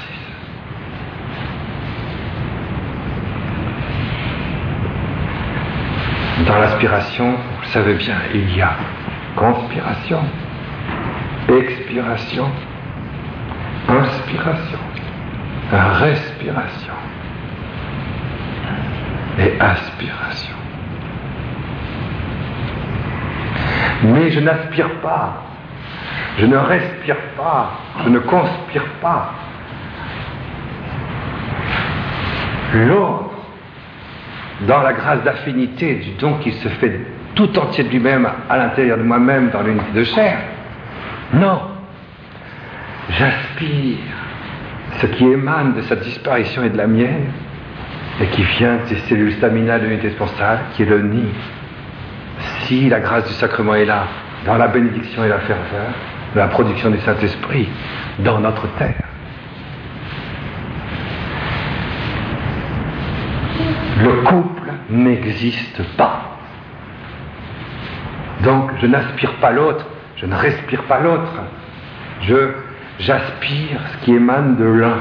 Dans l'aspiration, vous le savez bien, il y a conspiration, expiration, inspiration, respiration et aspiration. Mais je n'aspire pas, je ne respire pas, je ne conspire pas. L'autre, dans la grâce d'affinité du don qui se fait tout entier de lui-même à l'intérieur de moi-même dans l'unité de chair. Non, j'aspire ce qui émane de sa disparition et de la mienne et qui vient des cellules staminales de l'unité sponsale, qui est le nid. Si la grâce du sacrement est là, dans la bénédiction et la ferveur, de la production du Saint-Esprit dans notre terre. Le couple n'existe pas. Donc je n'aspire pas l'autre, je ne respire pas l'autre. J'aspire ce qui émane de l'un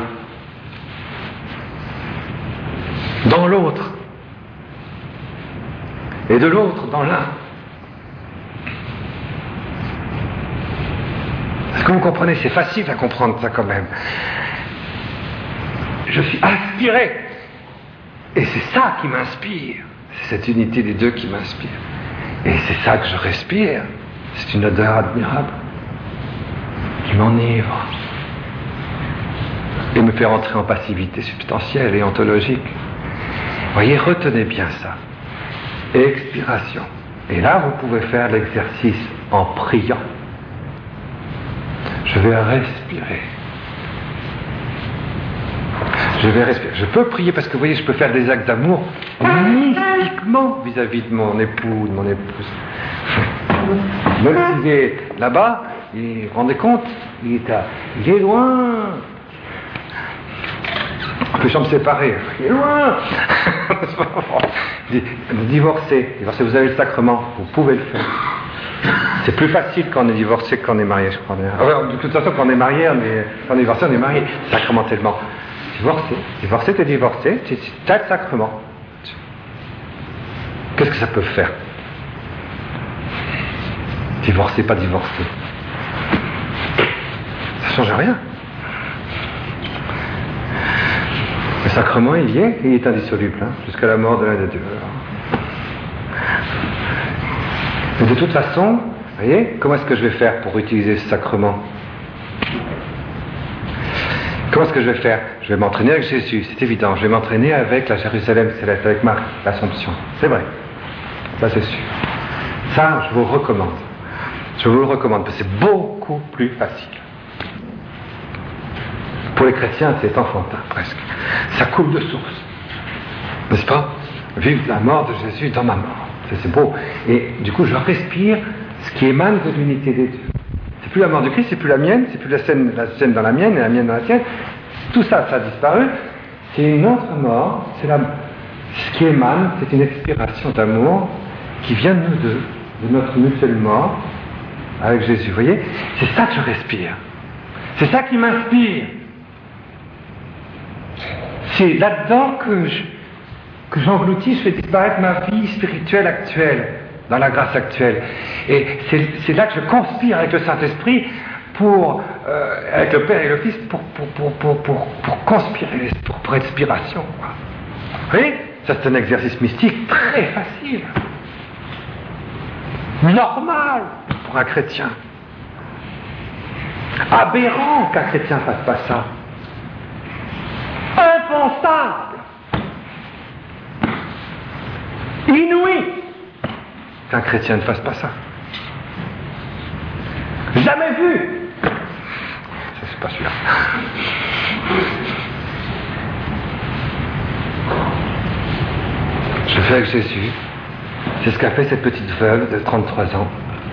dans l'autre et de l'autre dans l'un. Est-ce que vous comprenez? C'est facile à comprendre ça quand même. Je suis aspiré. Et c'est ça qui m'inspire. C'est cette unité des deux qui m'inspire. Et c'est ça que je respire. C'est une odeur admirable qui m'enivre et me fait rentrer en passivité substantielle et ontologique. Voyez, retenez bien ça. Expiration. Et là, vous pouvez faire l'exercice en priant. Je vais respirer. Je vais respirer. Je peux prier parce que vous voyez, je peux faire des actes d'amour mystiquement vis-à-vis de mon époux, de mon épouse. Même s'il est là-bas, vous vous rendez compte, il est loin. Les chambres séparées, il est loin. Divorcer, vous avez le sacrement, vous pouvez le faire. C'est plus facile quand on est divorcé que quand on est marié, je crois. De toute façon, quand on est marié, quand on est divorcé, on est marié sacramentellement. Divorcé, t'es divorcé, t'as le sacrement. Qu'est-ce que ça peut faire? Divorcé, pas divorcé. Ça change rien. Le sacrement, il y est, et il est indissoluble, jusqu'à la mort de l'un des deux. Mais de toute façon, vous voyez, comment est-ce que je vais faire pour utiliser ce sacrement? Comment est-ce que je vais faire? Je vais m'entraîner avec Jésus, c'est évident. Je vais m'entraîner avec la Jérusalem céleste, avec Marie, l'Assomption. C'est vrai. Ça, c'est sûr. Ça, je vous recommande. Je vous le recommande, parce que c'est beaucoup plus facile. Pour les chrétiens, c'est enfantin, presque. Ça coule de source. N'est-ce pas? Vive la mort de Jésus dans ma mort. C'est beau. Et du coup, je respire ce qui émane de l'unité des deux. C'est plus la mort du Christ, c'est plus la mienne, c'est plus la scène dans la mienne et la mienne dans la sienne. Tout ça, ça a disparu. C'est une autre mort. Ce qui émane, c'est une expiration d'amour qui vient de nous deux, de notre mutuelle mort avec Jésus. Vous voyez? C'est ça que je respire. C'est ça qui m'inspire. C'est là-dedans que j'engloutis, je fais disparaître ma vie spirituelle actuelle, dans la grâce actuelle. Et c'est là que je conspire avec le Saint-Esprit, avec le Père et le Fils, pour conspirer, pour expiration. Vous voyez? Ça, c'est un exercice mystique très facile. Normal pour un chrétien. Aberrant qu'un chrétien ne fasse pas ça. Impensable. Inouï qu'un chrétien ne fasse pas ça. Jamais vu. Ça, c'est pas sûr. Je fais avec Jésus. C'est ce qu'a fait cette petite veuve de 33 ans.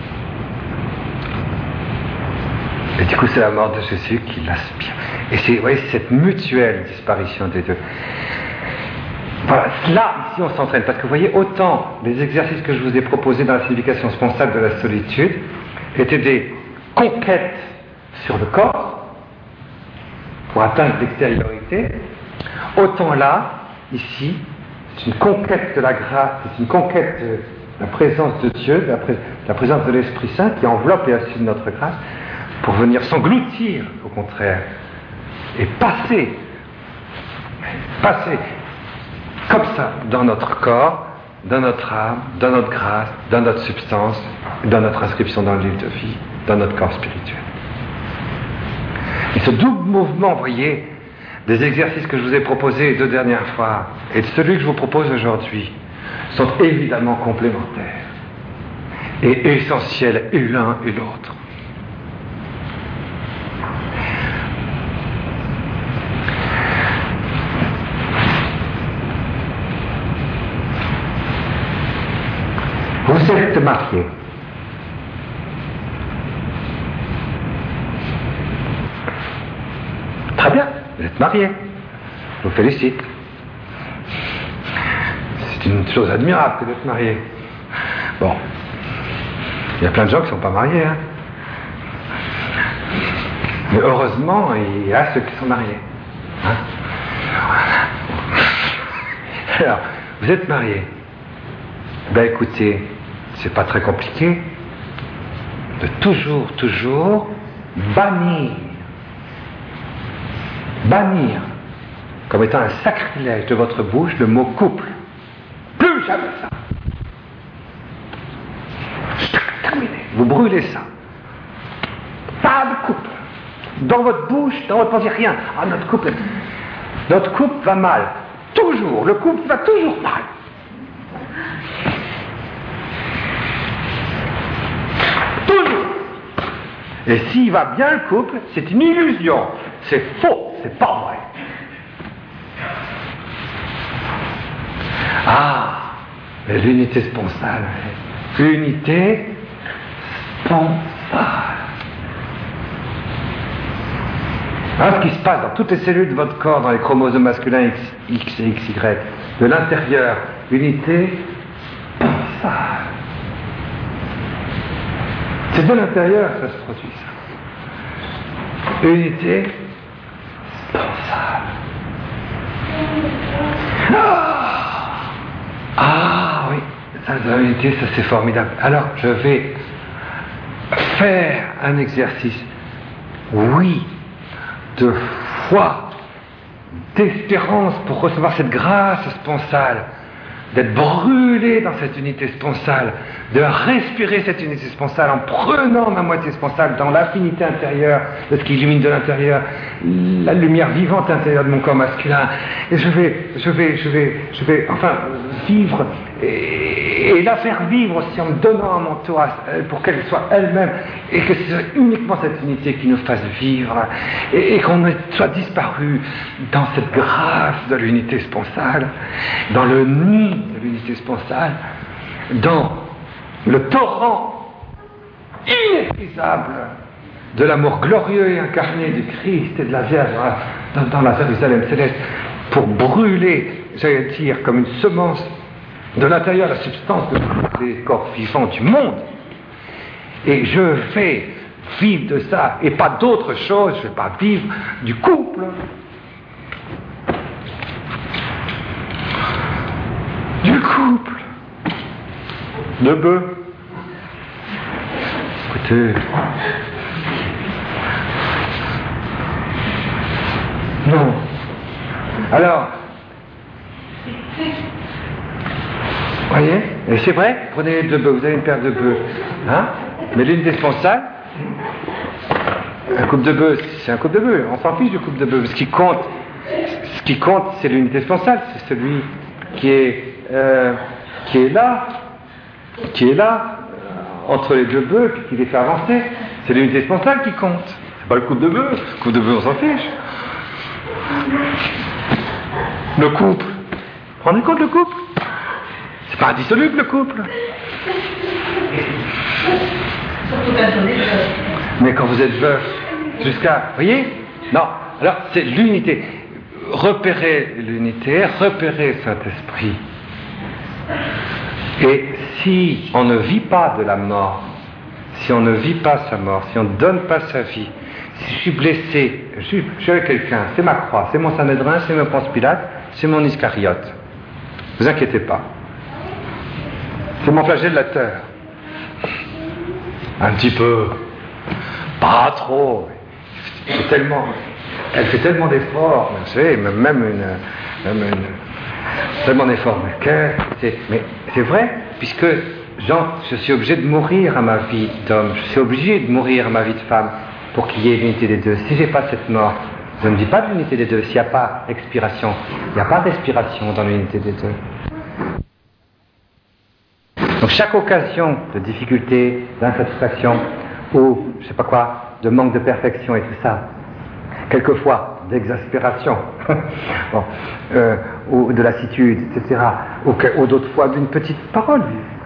Et du coup, c'est la mort de Jésus qui l'aspire. Et c'est, vous voyez, cette mutuelle disparition des deux. Voilà, là, ici, on s'entraîne. Parce que vous voyez, autant les exercices que je vous ai proposés dans la signification sponsale de la solitude étaient des conquêtes sur le corps pour atteindre l'extériorité, autant là, ici, c'est une conquête de la grâce, c'est une conquête la présence de Dieu, la présence de l'Esprit Saint qui enveloppe et assume notre grâce pour venir s'engloutir, au contraire, et passer comme ça dans notre corps, dans notre âme, dans notre grâce, dans notre substance, dans notre inscription dans le livre de vie, dans notre corps spirituel. Et ce double mouvement, voyez, des exercices que je vous ai proposés les 2 dernières fois et de celui que je vous propose aujourd'hui sont évidemment complémentaires et essentiels et l'un et l'autre. Vous êtes mariés. Très bien, vous êtes mariés. Je vous félicite. C'est une chose admirable que d'être marié. Bon, il y a plein de gens qui ne sont pas mariés, hein. Mais heureusement, il y a ceux qui sont mariés. Hein. Alors, vous êtes mariés. Ben écoutez, c'est pas très compliqué de toujours bannir comme étant un sacrilège de votre bouche le mot couple. Plus jamais ça. Terminé. Vous brûlez ça. Pas de couple. Dans votre bouche, dans votre pensée, rien. Ah, notre couple va mal. Toujours. Le couple va toujours mal. Toujours. Et s'il va bien le couple, c'est une illusion. C'est faux. C'est pas vrai. Ah, mais l'unité sponsale. Unité sponsale. Ce qui se passe dans toutes les cellules de votre corps, dans les chromosomes masculins X et XY, de l'intérieur, unité sponsale. C'est de l'intérieur que ça se produit, ça. Unité sponsale. Ah oui, la unité, ça c'est formidable. Alors, je vais faire un exercice, oui, de foi, d'espérance pour recevoir cette grâce sponsale, d'être brûlé dans cette unité sponsale, de respirer cette unité sponsale en prenant ma moitié sponsale dans l'affinité intérieure de ce qui illumine de l'intérieur, la lumière vivante intérieure de mon corps masculin. Et je vais enfin vivre et la faire vivre aussi en me donnant à mon tour pour qu'elle soit elle-même et que ce soit uniquement cette unité qui nous fasse vivre et qu'on soit disparu dans cette grâce de l'unité sponsale, dans le nid de l'unité sponsale, dans le torrent inépuisable de l'amour glorieux et incarné du Christ et de la Vierge dans la Jérusalem céleste, pour brûler, j'allais dire, comme une semence de l'intérieur la substance de tous les corps vivants du monde. Et je vais vivre de ça et pas d'autre chose. Je ne vais pas vivre du couple. Du couple de bœufs. Écoutez, non. Alors, voyez, et c'est vrai, prenez deux bœufs, vous avez une paire de bœufs, hein, mais l'unité sponsale, un couple de bœufs, c'est un couple de bœufs, on s'en fiche du couple de bœufs. Ce qui compte, c'est l'unité sponsale, c'est celui qui est là, entre les deux bœufs, qui les fait avancer. C'est l'unité sponsale qui compte. C'est pas le couple de bœufs. Le couple de bœufs, on s'en fiche. Le couple. Vous rendez compte, le couple? C'est pas indissoluble, le couple. Mais quand vous êtes veuf, jusqu'à... Vous voyez? Non. Alors, c'est l'unité. Repérer l'unité, repérer Saint-Esprit. Et si on ne vit pas de la mort, si on ne vit pas sa mort, si on ne donne pas sa vie, si je suis blessé, je suis avec quelqu'un, c'est ma croix, c'est mon Saint-Médrin, c'est mon Ponce Pilate, c'est mon Iscariote. Ne vous inquiétez pas. C'est mon flagellateur. Un petit peu. Pas trop. Elle fait tellement d'efforts, vous savez, tellement d'efforts. Mais c'est vrai, puisque je suis obligé de mourir à ma vie d'homme, je suis obligé de mourir à ma vie de femme pour qu'il y ait l'unité des deux. Si j'ai pas cette mort, je ne dis pas de l'unité des deux. S'il n'y a pas expiration, il n'y a pas respiration dans l'unité des deux. Donc chaque occasion de difficulté, d'insatisfaction, ou je sais pas quoi, de manque de perfection et tout ça, quelquefois d'exaspération, bon, ou de lassitude, etc., ou d'autres fois d'une petite parole,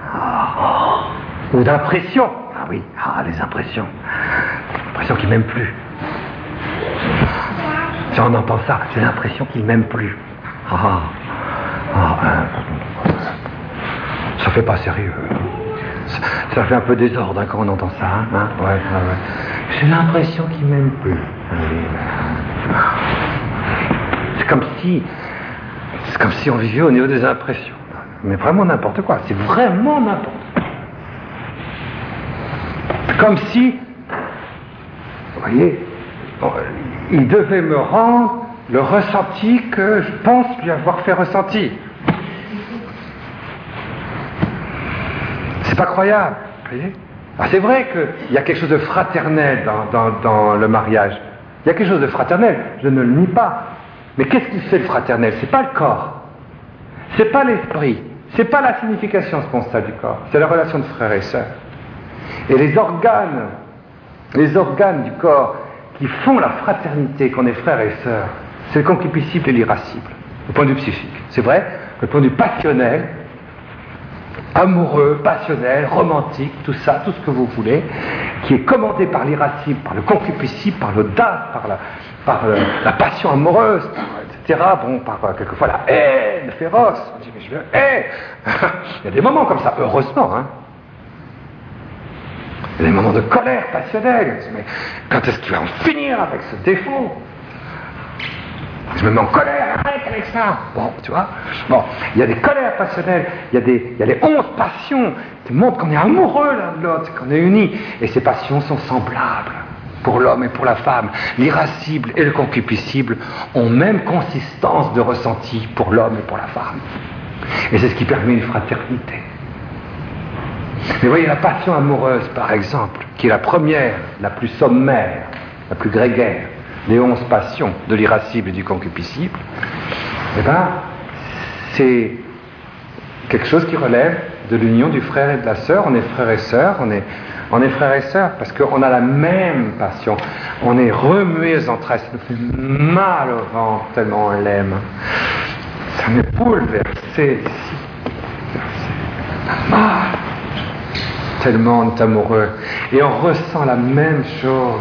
ou d'impression. Ah oui, les impressions. L'impression qu'il m'aime plus. Si on entend ça, j'ai l'impression qu'il m'aime plus. Ça fait pas sérieux. Ça fait un peu désordre quand on entend ça. Ouais. J'ai l'impression qu'il m'aime plus. C'est comme si on vivait au niveau des impressions. Mais vraiment n'importe quoi. C'est vraiment n'importe quoi. Comme si, vous voyez, il devait me rendre le ressenti que je pense lui avoir fait ressentir. C'est pas croyable, vous voyez. C'est vrai qu'il y a quelque chose de fraternel dans le mariage. Il y a quelque chose de fraternel, je ne le nie pas. Mais qu'est-ce qui fait le fraternel? C'est pas le corps, c'est pas l'esprit, c'est pas la signification sponsale du corps, c'est la relation de frères et sœurs. Et les organes du corps qui font la fraternité, qu'on est frères et sœurs, c'est le concupiscible et l'irascible, au point de vue psychique. C'est vrai que le point de vue passionnel, amoureux, passionnel, romantique, tout ça, tout ce que vous voulez, qui est commandé par l'irascible, par le concupiscible, par l'audace, par la passion amoureuse, etc. Bon, par quelquefois la haine féroce. On dit, mais je le hais. Il y a des moments comme ça, heureusement, Il y a des moments de colère passionnelle. On dit, mais quand est-ce qu'il va en finir avec ce défaut? Je me mets en colère, arrête avec ça. Bon, tu vois. Bon, il y a des colères passionnelles, il y a les 11 passions qui montrent qu'on est amoureux l'un de l'autre, qu'on est unis. Et ces passions sont semblables pour l'homme et pour la femme. L'irascible et le concupiscible ont même consistance de ressenti pour l'homme et pour la femme. Et c'est ce qui permet une fraternité. Mais voyez, la passion amoureuse, par exemple, qui est la première, la plus sommaire, la plus grégaire, les 11 passions de l'irascible et du concupiscible, c'est quelque chose qui relève de l'union du frère et de la sœur. On est frères et sœurs, on est frères et sœurs parce qu'on a la même passion. On est remués entre elles. Ça nous fait mal au ventre tellement on l'aime. Ça m'est bouleversé ici. Tellement on est amoureux. Et on ressent la même chose.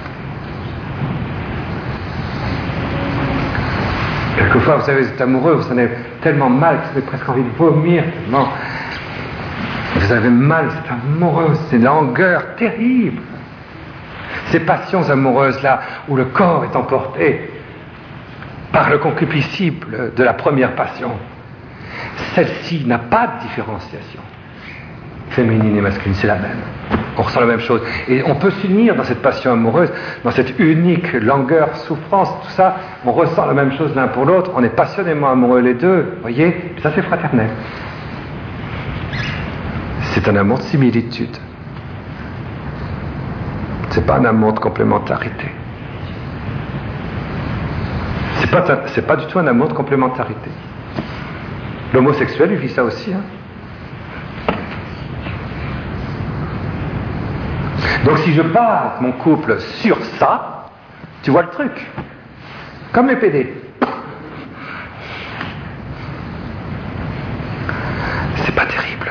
Quelquefois, vous savez, vous êtes amoureux, vous en avez tellement mal que vous avez presque envie de vomir. Tellement. Vous avez mal, c'est amoureux, c'est une langueur terrible. Ces passions amoureuses-là, où le corps est emporté par le concupiscible de la première passion, celle-ci n'a pas de différenciation. Féminine et masculine, c'est la même. On ressent la même chose. Et on peut s'unir dans cette passion amoureuse, dans cette unique langueur, souffrance, tout ça. On ressent la même chose l'un pour l'autre. On est passionnément amoureux les deux. Vous voyez, ça c'est fraternel. C'est un amour de similitude. C'est pas un amour de complémentarité. C'est pas du tout un amour de complémentarité. L'homosexuel, il vit ça aussi, Donc si je base mon couple sur ça, tu vois le truc. Comme les PD. C'est pas terrible.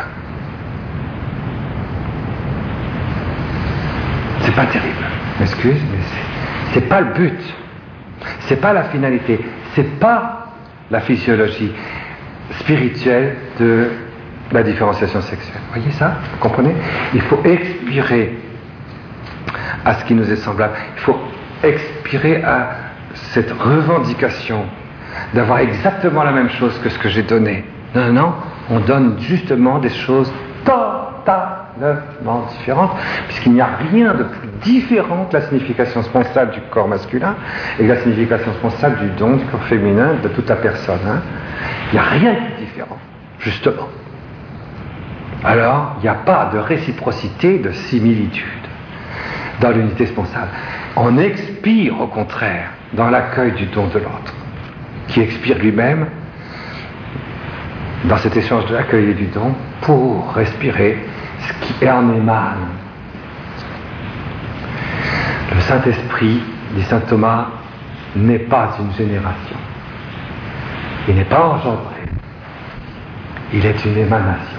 C'est pas terrible. M'excuse, mais c'est pas le but. C'est pas la finalité. C'est pas la physiologie spirituelle de la différenciation sexuelle. Vous voyez ça? Vous comprenez? Il faut expirer à ce qui nous est semblable. Il faut expirer à cette revendication d'avoir exactement la même chose que ce que j'ai donné. Non, on donne justement des choses totalement différente, puisqu'il n'y a rien de plus différent que la signification sponsale du corps masculin et la signification sponsale du don du corps féminin de toute la personne. Hein. Il n'y a rien de différent, justement. Alors, il n'y a pas de réciprocité, de similitude dans l'unité sponsale. On expire, au contraire, dans l'accueil du don de l'autre, qui expire lui-même dans cet échange de l'accueil et du don pour respirer ce qui en émane. Le Saint-Esprit, dit saint Thomas, n'est pas une génération. Il n'est pas engendré. Il est une émanation.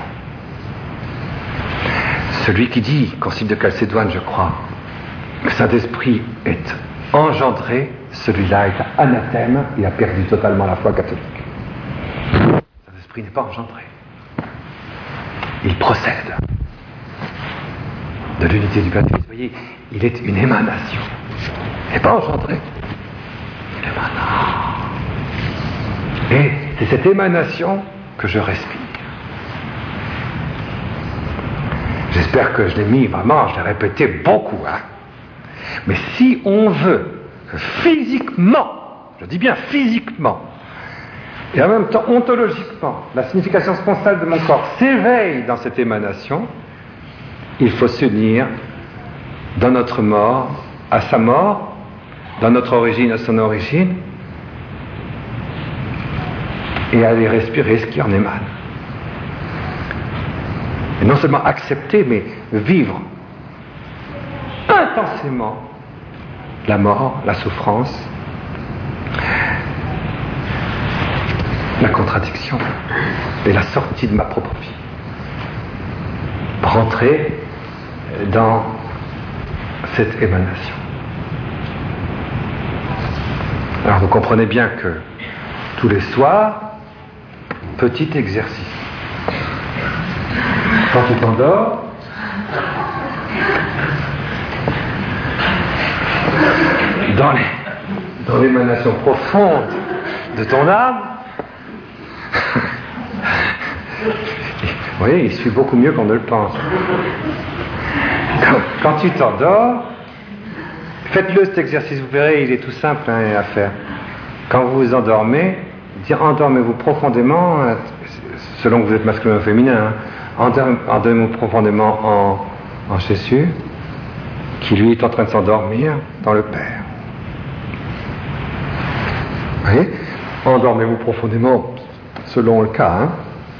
Celui qui dit, Concile de Chalcédoine, je crois, que le Saint-Esprit est engendré, celui-là est anathème, il a perdu totalement la foi catholique. Le Saint-Esprit n'est pas engendré. Il procède de l'unité du baptême. Vous voyez, il est une émanation. Il n'est pas engendré. Il émane. Et c'est cette émanation que je respire. J'espère que je l'ai mis vraiment, je l'ai répété beaucoup, hein. Mais si on veut que physiquement, je dis bien physiquement, et en même temps ontologiquement, la signification sponsale de mon corps s'éveille dans cette émanation, il faut s'unir dans notre mort à sa mort, dans notre origine à son origine, et aller respirer ce qui en émane. Et non seulement accepter, mais vivre intensément la mort, la souffrance, la contradiction et la sortie de ma propre vie. Rentrer dans cette émanation. Alors vous comprenez bien que tous les soirs, petit exercice. Quand tu t'endors, dans l'émanation profonde de ton âme, vous voyez, il suit beaucoup mieux qu'on ne le pense. Quand tu t'endors, faites-le cet exercice, vous verrez, il est tout simple à faire. Quand vous vous endormez, endormez-vous profondément, selon que vous êtes masculin ou féminin, hein, endormez-vous profondément en Jésus, qui lui est en train de s'endormir dans le Père. Vous voyez, endormez-vous profondément, selon le cas, hein,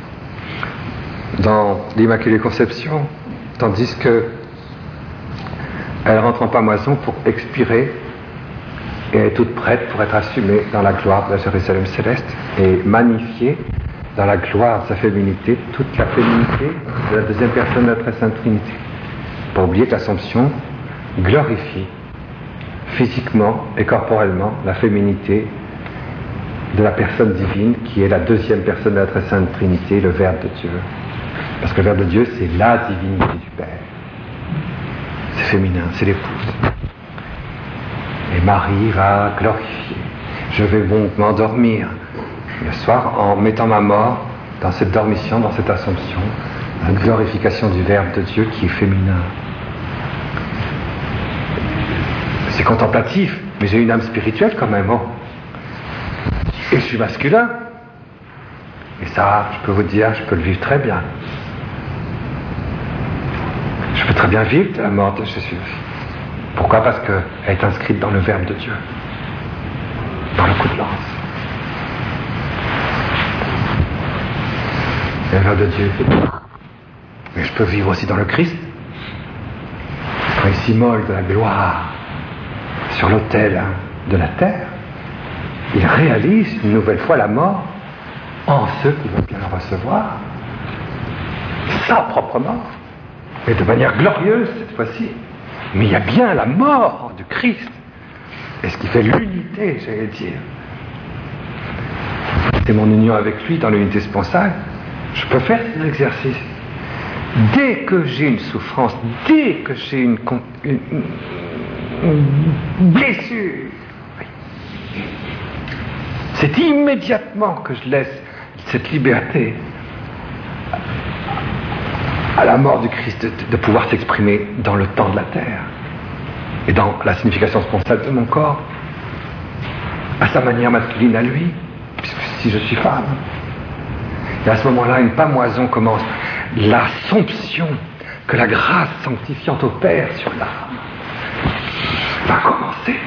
dans l'Immaculée Conception, tandis que elle rentre en pamoison pour expirer et elle est toute prête pour être assumée dans la gloire de la Jérusalem céleste et magnifiée dans la gloire de sa féminité, toute la féminité de la deuxième personne de la Très Sainte Trinité. Pas oublier que l'Assomption glorifie physiquement et corporellement la féminité de la personne divine qui est la deuxième personne de la Très Sainte Trinité, le Verbe de Dieu. Parce que le Verbe de Dieu, c'est la divinité du Père. C'est féminin, c'est l'épouse. Et Marie va glorifier. Je vais donc m'endormir le soir en mettant ma mort dans cette dormition, dans cette Assomption, la glorification du Verbe de Dieu qui est féminin. C'est contemplatif, mais j'ai une âme spirituelle quand même. Oh. Et je suis masculin. Et ça, je peux vous dire, je peux le vivre très bien. Je peux très bien vivre la mort de Jésus. Pourquoi ? Parce qu'elle est inscrite dans le Verbe de Dieu, dans le coup de lance. Et le Verbe de Dieu. Mais je peux vivre aussi dans le Christ, quand il s'immole de la gloire sur l'autel de la terre. Il réalise une nouvelle fois la mort en ceux qui veulent bien la recevoir. Sa propre mort. Mais de manière glorieuse cette fois-ci. Mais il y a bien la mort du Christ. Et ce qui fait l'unité, j'allais dire. C'est mon union avec lui dans l'unité sponsale. Je peux faire ces exercices. Dès que j'ai une souffrance, dès que j'ai une blessure, c'est immédiatement que je laisse cette liberté à la mort du Christ, de pouvoir s'exprimer dans le temps de la terre et dans la signification sponsale de mon corps, à sa manière masculine à lui, puisque si je suis femme. Et à ce moment-là, une pamoison commence. L'assomption que la grâce sanctifiante opère sur l'âme va commencer.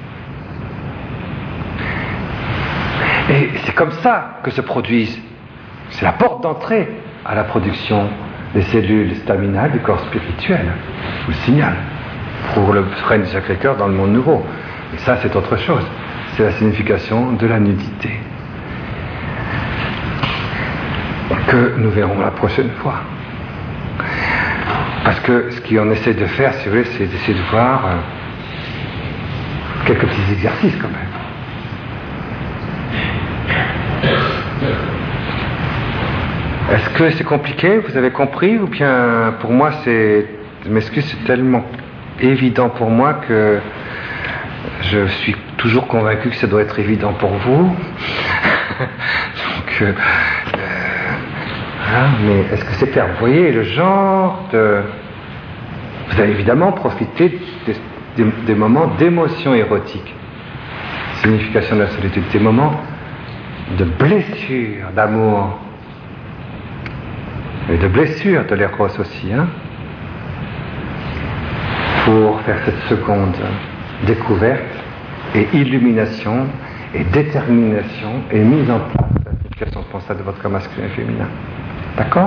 Et c'est comme ça que se produisent, c'est la porte d'entrée à la production des cellules staminales du corps spirituel, ou le signal, pour le frêne du Sacré-Cœur dans le monde nouveau. Et ça, c'est autre chose. C'est la signification de la nudité, que nous verrons la prochaine fois. Parce que ce qu'on essaie de faire, si vous voulez, c'est d'essayer de voir quelques petits exercices quand même. Est-ce que c'est compliqué? Vous avez compris? Ou bien pour moi je m'excuse, c'est tellement évident pour moi que je suis toujours convaincu que ça doit être évident pour vous. Donc, voilà, mais est-ce que c'est clair? Vous voyez le genre de... Vous avez évidemment profité des moments d'émotion érotique. Signification de la solitude, des moments de blessure, d'amour. Et de blessure de l'éros aussi, hein, pour faire cette seconde découverte et illumination et détermination et mise en place de la signification sponsale de votre corps masculin et féminin. D'accord ?